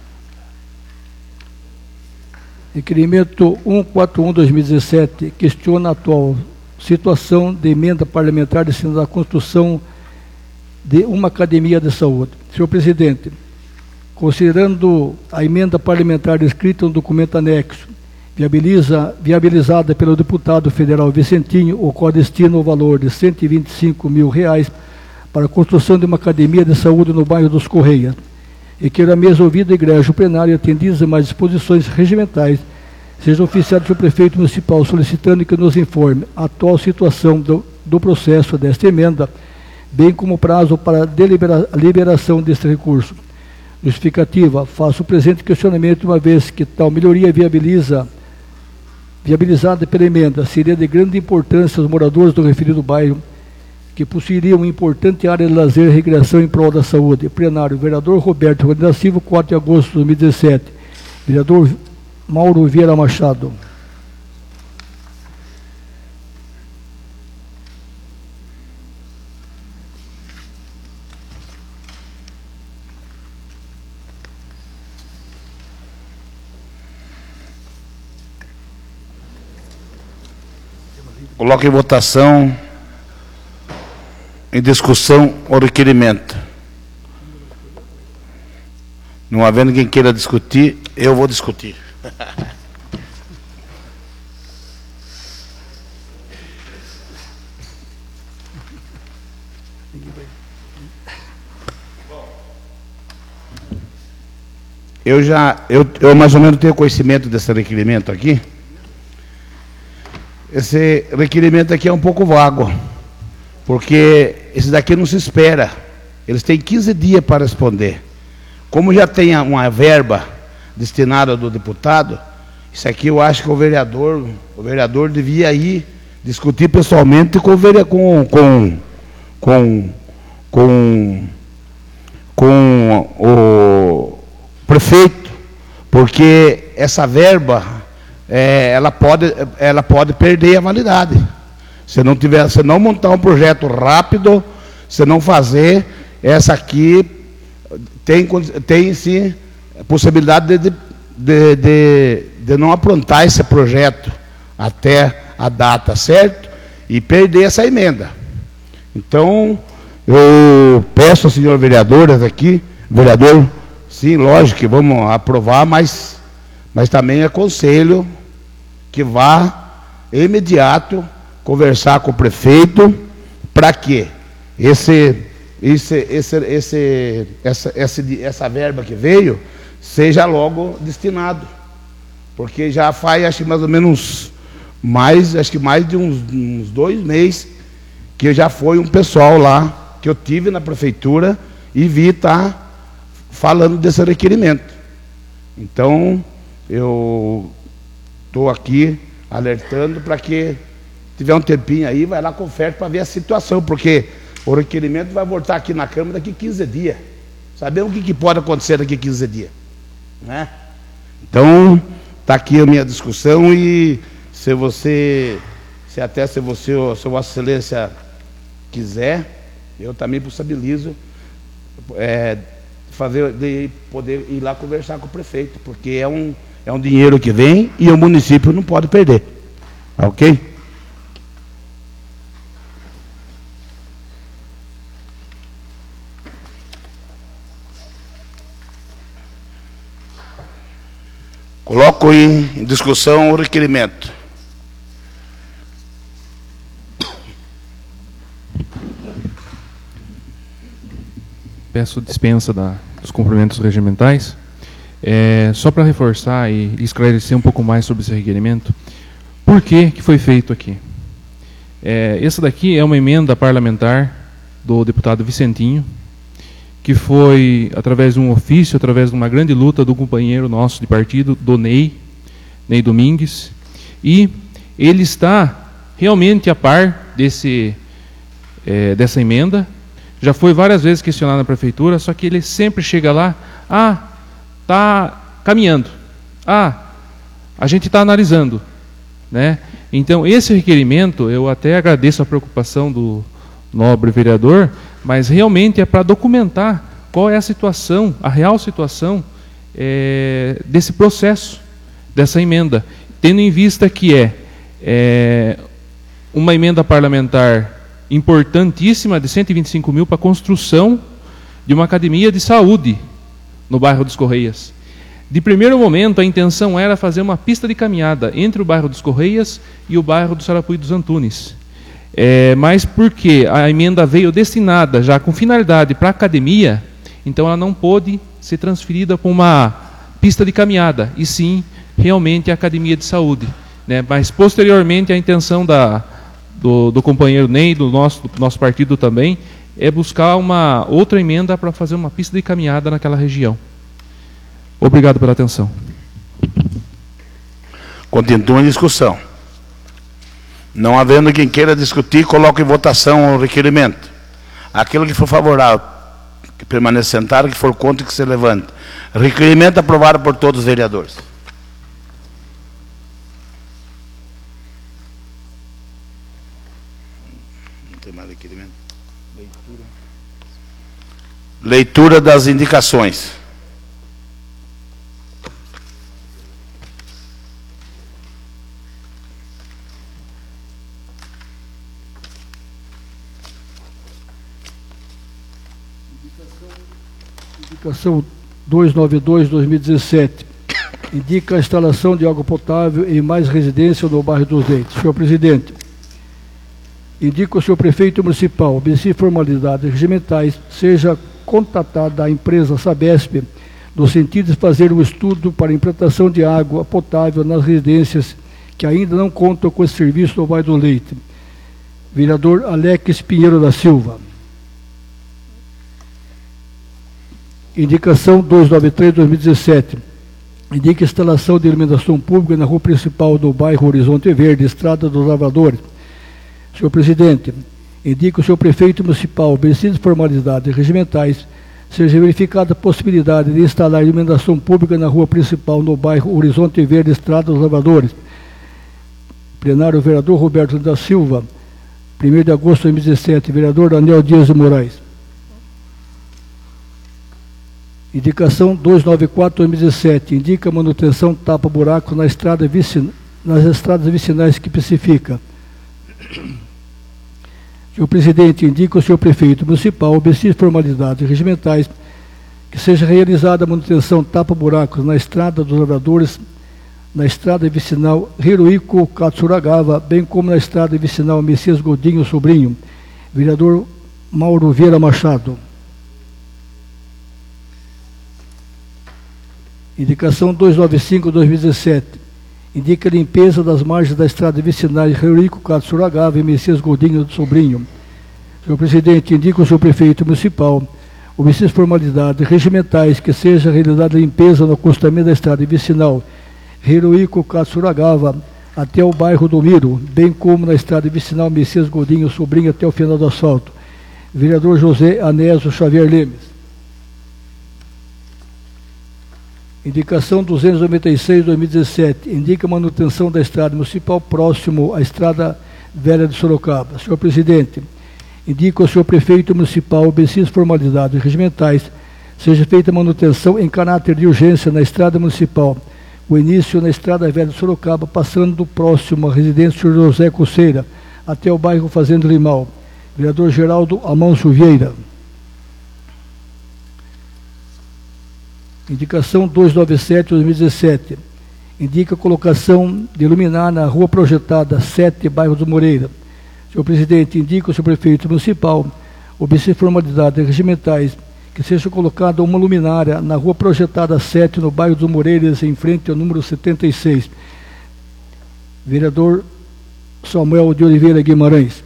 Requerimento 141/2017 questiona a atual situação de emenda parlamentar destinada à construção de uma academia de saúde. Senhor presidente, considerando a emenda parlamentar escrita no documento anexo, viabilizada pelo deputado federal Vicentinho, o qual destina o valor de R$125 mil para a construção de uma academia de saúde no bairro dos Correias, e que a mesa ouvida a igreja o plenário e atendidas as mais disposições regimentais, seja oficiado pelo prefeito municipal solicitando que nos informe a atual situação do processo desta emenda, bem como o prazo para a liberação deste recurso. Justificativa. Faço o presente questionamento, uma vez que tal melhoria viabilizada pela emenda seria de grande importância aos moradores do referido bairro, que possuiriam uma importante área de lazer e recreação em prol da saúde. Plenário, vereador Roberto Rodrigues da Silva, 4 de agosto de 2017. Vereador Mauro Vieira Machado.
Coloco em votação, em discussão, o requerimento. Não havendo quem queira discutir, eu vou discutir. Eu mais ou menos tenho conhecimento desse requerimento aqui. Esse requerimento aqui é um pouco vago, porque esse daqui não se espera. Eles têm 15 dias para responder. Como já tem uma verba destinada do deputado, isso aqui eu acho que o vereador devia ir discutir pessoalmente com o prefeito, porque essa verba ela pode perder a validade. Se não montar um projeto rápido, se não fazer, essa aqui tem sim a possibilidade de não aprontar esse projeto até a data, certo? E perder essa emenda. Então, eu peço aos senhores vereadores aqui, vereador, sim, lógico que vamos aprovar, mas também aconselho que vá imediato conversar com o prefeito para que essa verba que veio seja logo destinado, porque já faz, acho que mais ou menos mais de uns 2 meses que já foi um pessoal lá que eu tive na prefeitura e vi estar falando desse requerimento. Então eu estou aqui alertando para que tiver um tempinho aí, vai lá com oferta para ver a situação, porque o requerimento vai voltar aqui na Câmara daqui 15 dias. Sabemos o que pode acontecer daqui 15 dias, né? Então, está aqui a minha discussão e se Vossa Excelência quiser, eu também possibilizo de poder ir lá conversar com o prefeito, porque é um dinheiro que vem e o município não pode perder. Ok? Coloco em discussão o requerimento.
Peço dispensa dos cumprimentos regimentais. Só para reforçar e esclarecer um pouco mais sobre esse requerimento, por que foi feito aqui? Essa daqui é uma emenda parlamentar do deputado Vicentinho, que foi através de um ofício, através de uma grande luta do companheiro nosso de partido, do Ney Domingues, e ele está realmente a par dessa emenda. Já foi várias vezes questionado na prefeitura, só que ele sempre chega lá, está caminhando, a gente está analisando, né? Então, esse requerimento, eu até agradeço a preocupação do nobre vereador, mas realmente é para documentar qual é a situação, a real situação desse processo, dessa emenda, tendo em vista que uma emenda parlamentar importantíssima de 125 mil para a construção de uma academia de saúde no bairro dos Correias. De primeiro momento, a intenção era fazer uma pista de caminhada entre o bairro dos Correias e o bairro do Sarapuí dos Antunes. Mas porque a emenda veio destinada já com finalidade para a academia, então ela não pôde ser transferida para uma pista de caminhada, e sim realmente a academia de saúde, né? Mas posteriormente a intenção do companheiro Ney, do nosso partido também, é buscar uma outra emenda para fazer uma pista de caminhada naquela região. Obrigado pela atenção.
Continua em discussão. Não havendo quem queira discutir, coloco em votação o requerimento. Aquele que for favorável, que permaneça sentado, que for contra, que se levante. Requerimento aprovado por todos os vereadores. Não tem mais requerimento. Leitura das indicações.
Indicação 292/2017. Indica a instalação de água potável em mais residência no bairro dos Leitos. Senhor presidente, indica o senhor prefeito municipal, obedecido formalidades regimentais, seja contatada a empresa Sabesp, no sentido de fazer um estudo para a implantação de água potável nas residências que ainda não contam com esse serviço no bairro do Leite. Vereador Alex Pinheiro da Silva. Indicação 293/2017. Indica a instalação de iluminação pública na rua principal do bairro Horizonte Verde, Estrada dos Lavradores. Senhor presidente, indica o senhor prefeito municipal, obedecidas formalidades regimentais, seja verificada a possibilidade de instalar iluminação pública na rua principal no bairro Horizonte Verde, Estrada dos Lavradores. Plenário, vereador Roberto da Silva. 1º de agosto de 2017, vereador Daniel Dias de Moraes. Indicação 294/2017, indica a manutenção tapa-buraco nas estradas vicinais que especifica. Senhor presidente, indica o senhor prefeito municipal, obedecidas formalidades regimentais, que seja realizada a manutenção tapa-buracos na estrada dos lavradores, na estrada vicinal Hirohiko Katsuragawa, bem como na estrada vicinal Messias Godinho Sobrinho. Vereador Mauro Vieira Machado. Indicação 295/2017. Indica a limpeza das margens da estrada vicinal Hirohiko Katsuragawa e Messias Godinho Sobrinho. Senhor presidente, indica o senhor prefeito municipal, obedecidas formalidades regimentais, que seja realizada a limpeza no acostamento da estrada vicinal Hirohiko Katsuragawa até o bairro do Miro, bem como na estrada vicinal Messias Godinho Sobrinho até o final do asfalto. Vereador José Anésio Xavier Lemes. Indicação 296/2017, indica a manutenção da estrada municipal próximo à estrada velha de Sorocaba. Senhor presidente, indica o senhor prefeito municipal, obedecidas formalidades regimentais, seja feita a manutenção em caráter de urgência na estrada municipal, o início na estrada velha de Sorocaba, passando do próximo à residência do senhor José Coceira, até o bairro Fazenda Limal. Vereador Geraldo Amanso Vieira. Indicação 297/2017. Indica a colocação de luminar na rua projetada 7, bairro do Moreira. Senhor presidente, indica o senhor prefeito municipal, obedecidas formalidades regimentais, que seja colocada uma luminária na rua projetada 7, no bairro do Moreiras, em frente ao número 76. Vereador Samuel de Oliveira Guimarães.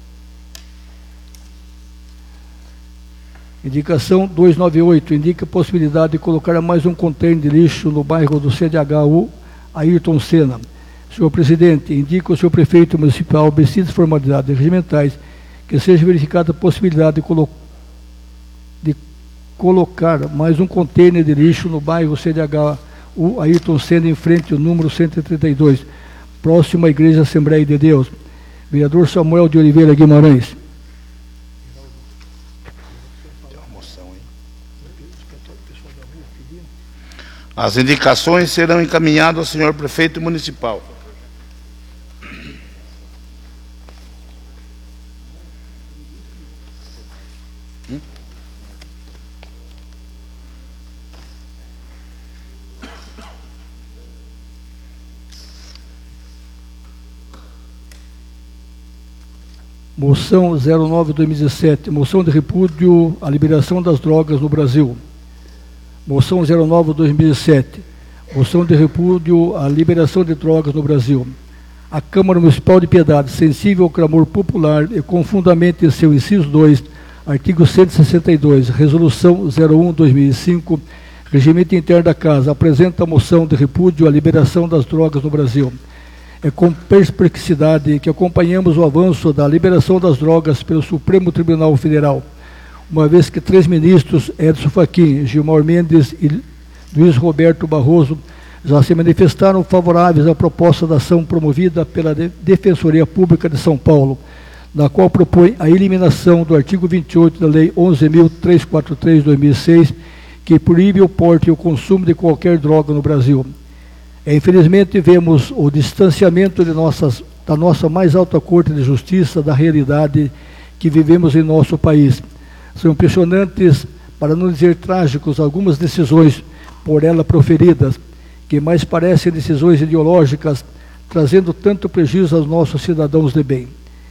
Indicação 298, indica a possibilidade de colocar mais um container de lixo no bairro do CDHU, Ayrton Senna. Senhor presidente, indica o senhor prefeito municipal, obedecidas formalidades regimentais, que seja verificada a possibilidade de colocar mais um container de lixo no bairro CDHU, Ayrton Senna, em frente ao número 132, próximo à Igreja Assembleia de Deus. Vereador Samuel de Oliveira Guimarães.
As indicações serão encaminhadas ao senhor prefeito municipal.
Moção 09/2017, moção de repúdio à liberação das drogas no Brasil. Moção 09/2017, moção de repúdio à liberação de drogas no Brasil. A Câmara Municipal de Piedade, sensível ao clamor popular e com fundamento em seu inciso 2, artigo 162, resolução 01/2005, Regimento Interno da Casa apresenta a moção de repúdio à liberação das drogas no Brasil. É com perplexidade que acompanhamos o avanço da liberação das drogas pelo Supremo Tribunal Federal, uma vez que 3 ministros, Edson Fachin, Gilmar Mendes e Luiz Roberto Barroso, já se manifestaram favoráveis à proposta da ação promovida pela Defensoria Pública de São Paulo, na qual propõe a eliminação do artigo 28 da Lei 11.343 de 2006, que proíbe o porte e o consumo de qualquer droga no Brasil. Infelizmente, vemos o distanciamento da nossa mais alta Corte de Justiça da realidade que vivemos em nosso país. São impressionantes, para não dizer trágicos, algumas decisões por ela proferidas, que mais parecem decisões ideológicas, trazendo tanto prejuízo aos nossos cidadãos de bem.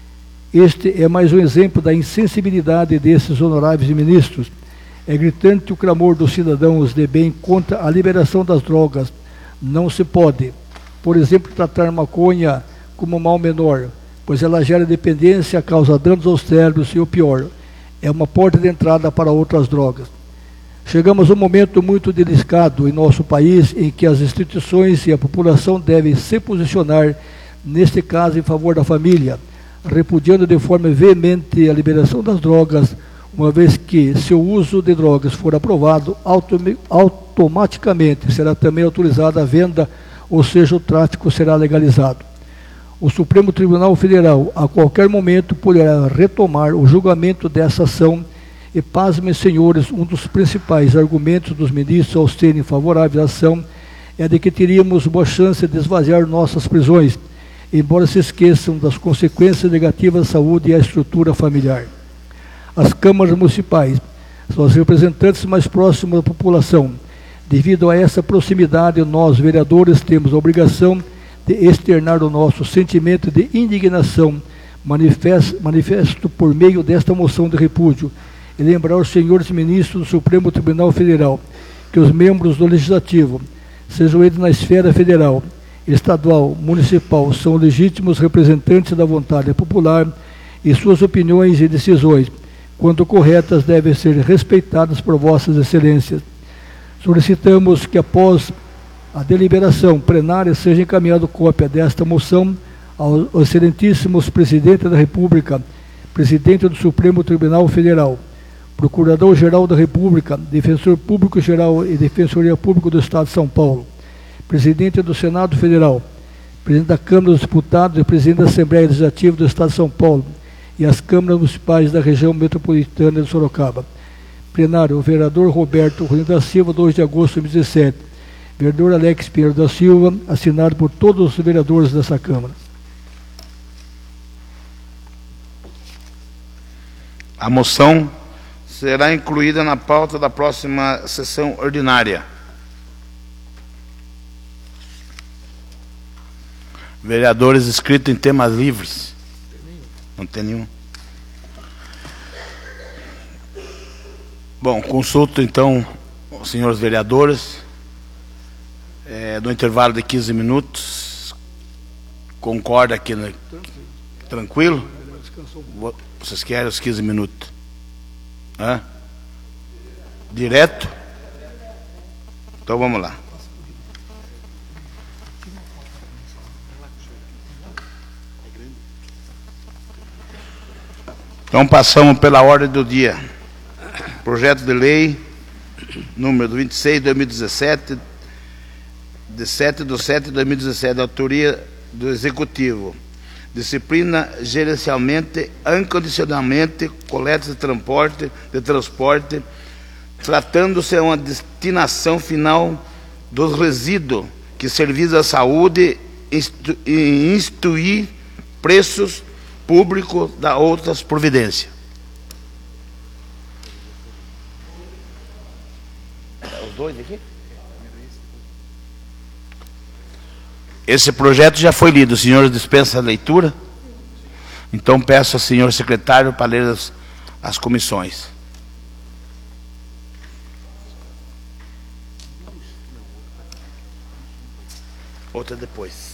Este é mais um exemplo da insensibilidade desses honoráveis ministros. É gritante o clamor dos cidadãos de bem contra a liberação das drogas. Não se pode, por exemplo, tratar maconha como mal menor, pois ela gera dependência, causa danos aos cérebros e, o pior, é uma porta de entrada para outras drogas. Chegamos a um momento muito delicado em nosso país em que as instituições e a população devem se posicionar, neste caso, em favor da família, repudiando de forma veemente a liberação das drogas, uma vez que, se o uso de drogas for aprovado, automaticamente será também autorizada a venda, ou seja, o tráfico será legalizado. O Supremo Tribunal Federal, a qualquer momento, poderá retomar o julgamento dessa ação e, pasmem, senhores, um dos principais argumentos dos ministros ao serem favoráveis à ação é de que teríamos boa chance de esvaziar nossas prisões, embora se esqueçam das consequências negativas à saúde e à estrutura familiar. As câmaras municipais são os representantes mais próximos da população. Devido a essa proximidade, nós, vereadores, temos a obrigação de externar o nosso sentimento de indignação, manifesto por meio desta moção de repúdio, e lembrar aos senhores ministros do Supremo Tribunal Federal que os membros do Legislativo, sejam eles na esfera federal, estadual, municipal, são legítimos representantes da vontade popular e suas opiniões e decisões, quando corretas, devem ser respeitadas por vossas excelências. Solicitamos que, após a deliberação plenária, seja encaminhada cópia desta moção aos excelentíssimos Presidente da República, Presidente do Supremo Tribunal Federal, Procurador-Geral da República, Defensor Público-Geral e Defensoria Pública do Estado de São Paulo, Presidente do Senado Federal, Presidente da Câmara dos Deputados e Presidente da Assembleia Legislativa do Estado de São Paulo, e as câmaras municipais da região metropolitana de Sorocaba. Plenário, o vereador Roberto Rui da Silva, 2 de agosto de 2017. Vereador Alex Pinheiro da Silva, assinado por todos os vereadores dessa Câmara.
A moção será incluída na pauta da próxima sessão ordinária. Vereadores inscritos em temas livres. Não tem nenhum. Bom, consulto então os senhores vereadores. No intervalo de 15 minutos. Concorda aqui, né? Tranquilo? Vocês querem os 15 minutos? Hã? Direto? Então vamos lá. Então passamos pela ordem do dia. Projeto de lei número 26 de 2017, de 7/7/2017, autoria do Executivo. Disciplina gerencialmente, incondicionalmente, coleta de transporte, tratando-se de uma destinação final dos resíduos que serviços à saúde e instituir preços públicos da outras providências. Os dois aqui? Esse projeto já foi lido. O senhor dispensa a leitura? Então peço ao senhor secretário para ler as comissões. Outra depois.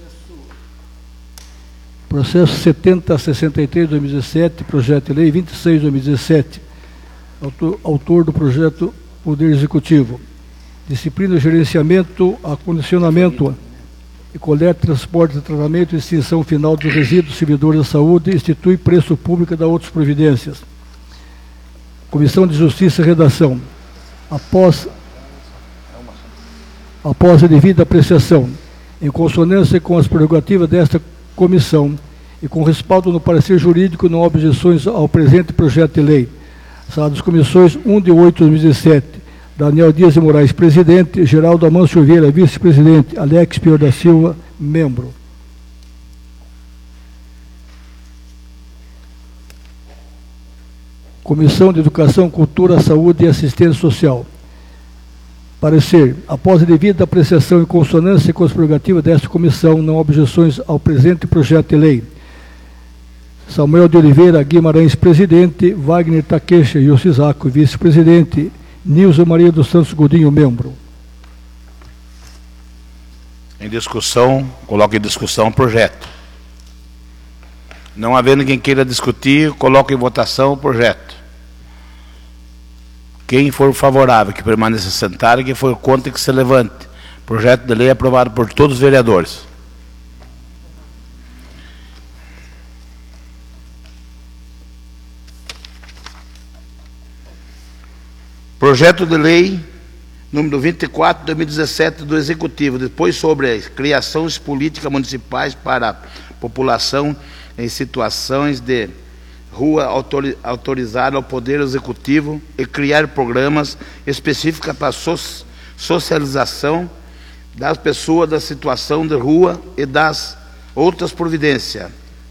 Processo 7063/2017, projeto de lei 26/2017. Autor do projeto, Poder Executivo. Disciplina, gerenciamento, acondicionamento e coleta, transporte, tratamento e extinção final dos resíduos servidores da saúde, institui preço público e dá outras providências. Comissão de Justiça e Redação. Após a devida apreciação, em consonância com as prerrogativas desta comissão e com respaldo no parecer jurídico, não há objeções ao presente projeto de lei. Sala das Comissões 1 de 8 de 2017. Daniel Dias de Moraes, presidente. Geraldo Amâncio Vieira, vice-presidente. Alex Pior da Silva, membro. Comissão de Educação, Cultura, Saúde e Assistência Social. Parecer. Após a devida apreciação em consonância com as prerrogativas desta comissão, não há objeções ao presente projeto de lei. Samuel de Oliveira Guimarães, presidente. Wagner Takeshi Yoshizako, vice-presidente. Nilza Maria dos Santos Godinho, membro.
Em discussão, coloco em discussão o projeto. Não havendo quem queira discutir, coloco em votação o projeto. Quem for favorável, que permaneça sentado, e quem for contra, que se levante. Projeto de lei aprovado por todos os vereadores. Projeto de lei número 24 de 2017 do Executivo, depois sobre as criações políticas municipais para a população em situações de rua, autorizar ao Poder Executivo e criar programas específicos para socialização das pessoas da situação de rua e das outras providências.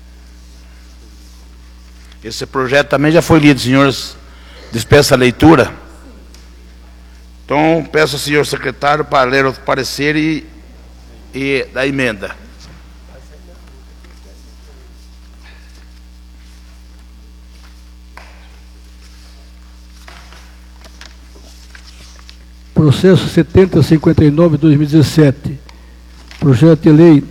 Esse projeto também já foi lido, senhores. Dispensa a leitura. Então, peço ao senhor secretário para ler o parecer e da emenda.
Processo 7059/2017. Projeto de lei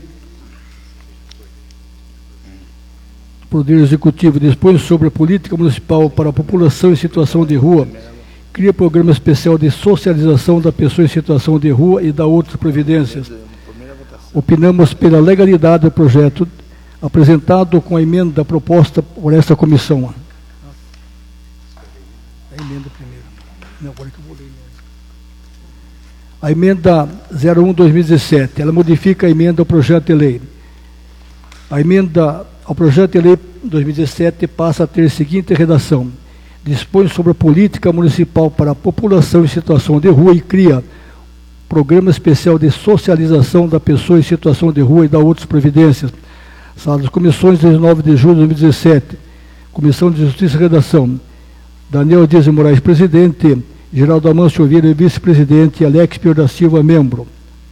do Poder Executivo dispõe sobre a política municipal para a população em situação de rua, cria programa especial de socialização da pessoa em situação de rua e dá outras providências. Opinamos pela legalidade do projeto apresentado com a emenda proposta por esta comissão. A emenda primeiro. Não, agora que eu vou ler. A emenda 01/2017, ela modifica a emenda ao projeto de lei. A emenda ao projeto de lei 2017 passa a ter a seguinte redação: dispõe sobre a política municipal para a população em situação de rua e cria programa especial de socialização da pessoa em situação de rua e dá outras providências. Sala das Comissões, 19 de julho de 2017. Comissão de Justiça e Redação. Daniel Dias de Moraes, presidente. Geraldo Amâncio Vieira, vice-presidente. Alex Pior da Silva, membro.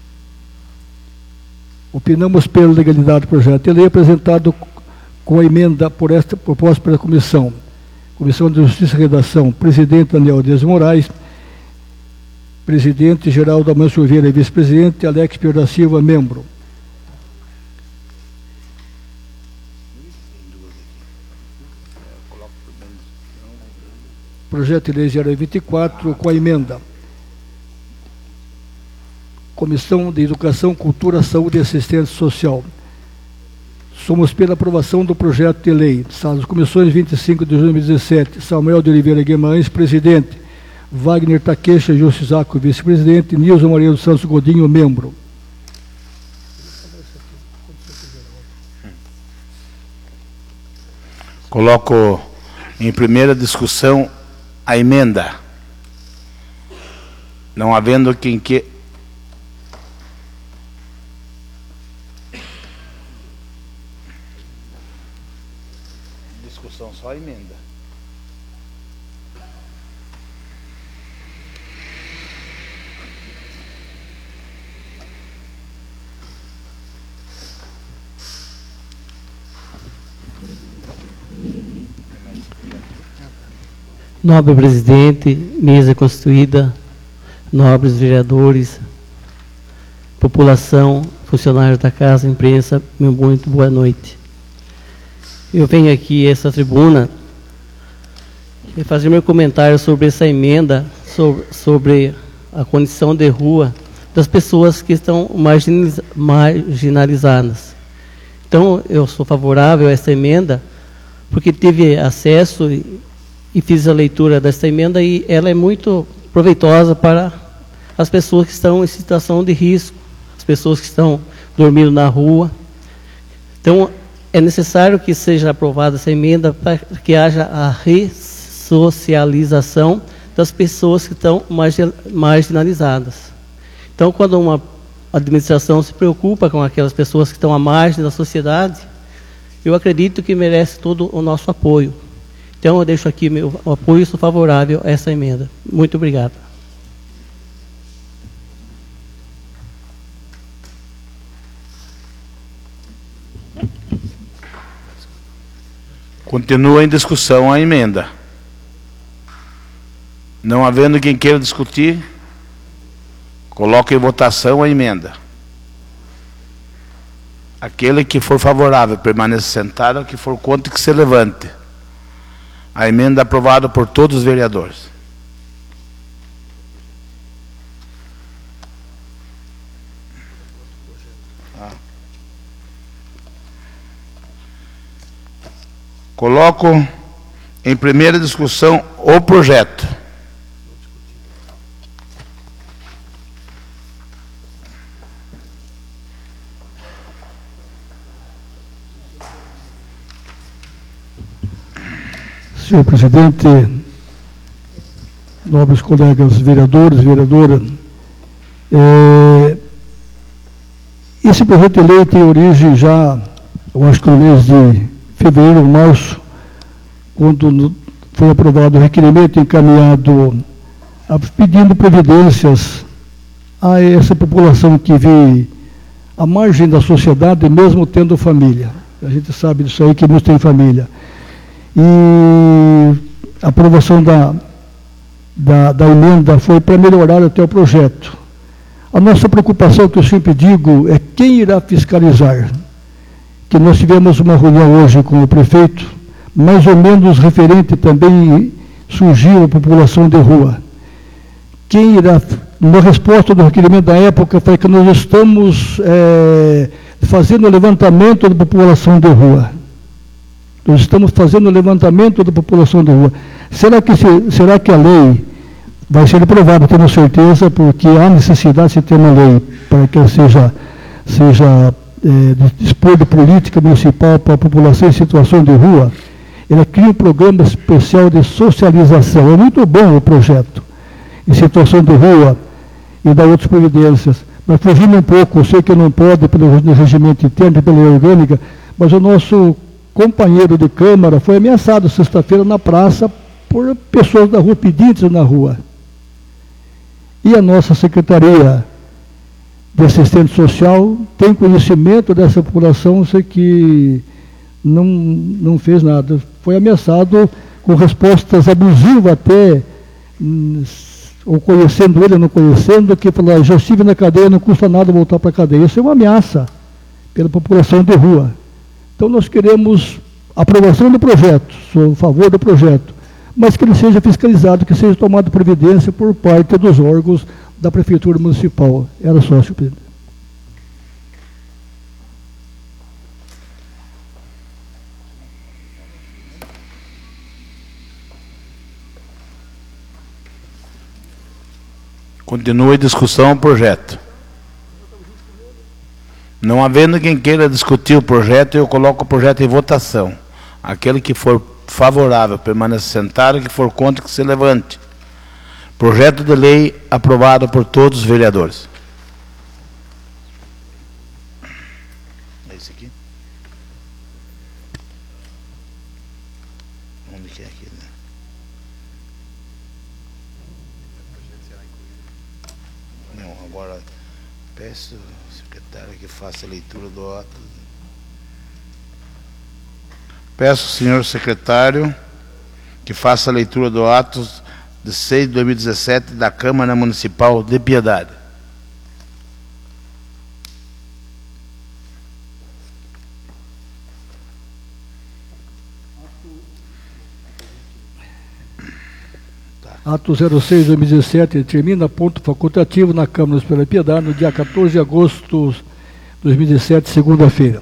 Opinamos pela legalidade do projeto de lei apresentado com a emenda por esta proposta pela comissão. Comissão de Justiça e Redação, presidente Daniel Dias de Moraes, presidente Geraldo Amâncio Vieira, vice-presidente, Alex Pior da Silva, membro. Projeto de lei 024, com a emenda. Comissão de Educação, Cultura, Saúde e Assistência Social. Somos pela aprovação do projeto de lei. Sala das Comissões, 25 de junho de 2017. Samuel de Oliveira Guimarães, presidente. Wagner Takeshi Yoshizako, vice-presidente. Nilza Maria dos Santos Godinho, membro.
Coloco em primeira discussão a emenda. Não havendo quem que... Discussão só a emenda.
Nobre presidente, mesa constituída, nobres vereadores, população, funcionários da casa, imprensa, muito boa noite. Eu venho aqui a essa tribuna e fazer meu comentário sobre essa emenda, sobre a condição de rua das pessoas que estão marginalizadas. Então, eu sou favorável a essa emenda, porque tive acesso e fiz a leitura dessa emenda e ela é muito proveitosa para as pessoas que estão em situação de risco, as pessoas que estão dormindo na rua. Então, é necessário que seja aprovada essa emenda para que haja a ressocialização das pessoas que estão marginalizadas. Então, quando uma administração se preocupa com aquelas pessoas que estão à margem da sociedade, eu acredito que merece todo o nosso apoio. Então, eu deixo aqui meu apoio e sou favorável a essa emenda. Muito obrigado.
Continua em discussão a emenda. Não havendo quem queira discutir, coloco em votação a emenda. Aquele que for favorável, permaneça sentado. O que for contra, que se levante. A emenda é aprovada por todos os vereadores. Coloco em primeira discussão o projeto.
Senhor presidente, nobres colegas vereadores e vereadora, esse projeto de lei tem origem já, eu acho que no mês de fevereiro, março, quando foi aprovado o requerimento encaminhado pedindo providências a essa população que vive à margem da sociedade, mesmo tendo família. A gente sabe disso aí, que muitos têm família. E a aprovação da emenda foi para melhorar até o projeto. A nossa preocupação, que eu sempre digo, é quem irá fiscalizar. Que nós tivemos uma reunião hoje com o prefeito, mais ou menos referente também surgiu a população de rua. Quem irá, uma resposta do requerimento da época foi que nós estamos fazendo o levantamento da população de rua. Nós estamos fazendo o levantamento da população de rua. Será que a lei vai ser aprovada? Tenho certeza, porque há necessidade de ter uma lei para que ela seja dispor de política municipal para a população em situação de rua. Ela cria um programa especial de socialização. É muito bom o projeto em situação de rua e dá outras providências. Mas fugindo um pouco, eu sei que não pode pelo regimento interno e pela lei orgânica, mas o nosso companheiro de Câmara foi ameaçado sexta-feira na praça por pessoas da rua, pedintes na rua. E a nossa Secretaria de Assistente Social tem conhecimento dessa população, sei que não fez nada. Foi ameaçado com respostas abusivas até, ou conhecendo ele ou não conhecendo, que falou, já estive na cadeia, não custa nada voltar para a cadeia. Isso é uma ameaça pela população de rua. Então nós queremos aprovação do projeto, sou a favor do projeto, mas que ele seja fiscalizado, que seja tomada providência por parte dos órgãos da Prefeitura Municipal. Era só, senhor presidente.
Continua a discussão o projeto. Não havendo quem queira discutir o projeto, eu coloco o projeto em votação. Aquele que for favorável, permaneça sentado. Que for contra, que se levante. Projeto de lei aprovado por todos os vereadores. É esse aqui? Onde que é aqui, né? Não, agora peço ao secretário que faça a leitura do ato. Peço ao senhor secretário que faça a leitura do ato de 6 de 2017 da Câmara Municipal de Piedade.
Ato 06/2017 determina ponto facultativo na Câmara Municipal da Piedade no dia 14 de agosto de 2017, segunda-feira.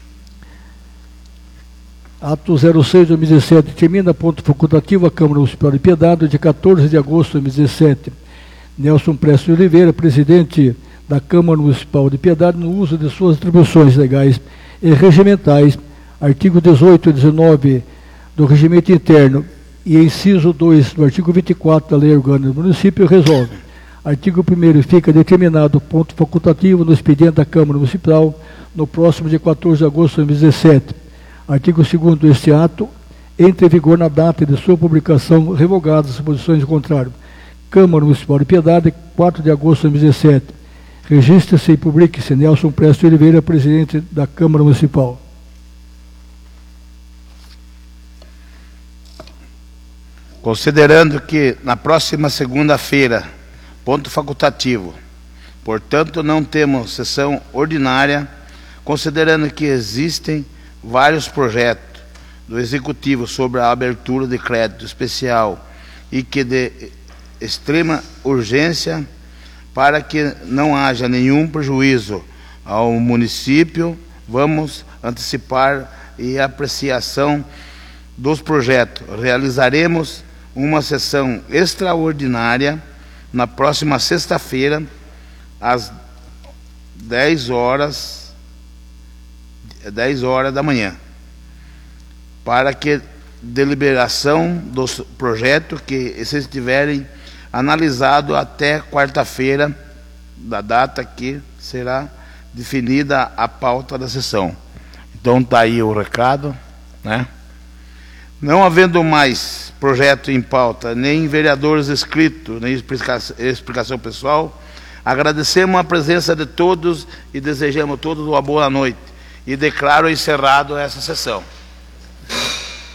Ato 06/2017 determina ponto facultativo à Câmara Municipal de Piedade no dia 14 de agosto de 2017. Nelson Prestes de Oliveira, presidente da Câmara Municipal de Piedade, no uso de suas atribuições legais e regimentais, artigo 18 e 19 do Regimento Interno e inciso 2 do artigo 24 da Lei Orgânica do Município, resolve. Artigo 1º, fica determinado ponto facultativo no expediente da Câmara Municipal no próximo dia 14 de agosto de 2017. Artigo 2º, este ato entra em vigor na data de sua publicação, revogadas as posições de contrário. Câmara Municipal de Piedade, 4 de agosto de 2017. Registre-se e publique-se Nelson Prestes de Oliveira, presidente da Câmara Municipal.
Considerando que na próxima segunda-feira, ponto facultativo, portanto não temos sessão ordinária, considerando que existem vários projetos do Executivo sobre a abertura de crédito especial e que de extrema urgência para que não haja nenhum prejuízo ao município, vamos antecipar e apreciação dos projetos. Realizaremos uma sessão extraordinária na próxima sexta-feira, às 10 horas da manhã, para que deliberação dos projetos que se estiverem analisado até quarta-feira, da data que será definida a pauta da sessão. Então está aí o recado, né? Não havendo mais projeto em pauta, nem vereadores inscritos, nem explicação pessoal, agradecemos a presença de todos e desejamos a todos uma boa noite. E declaro encerrado essa sessão.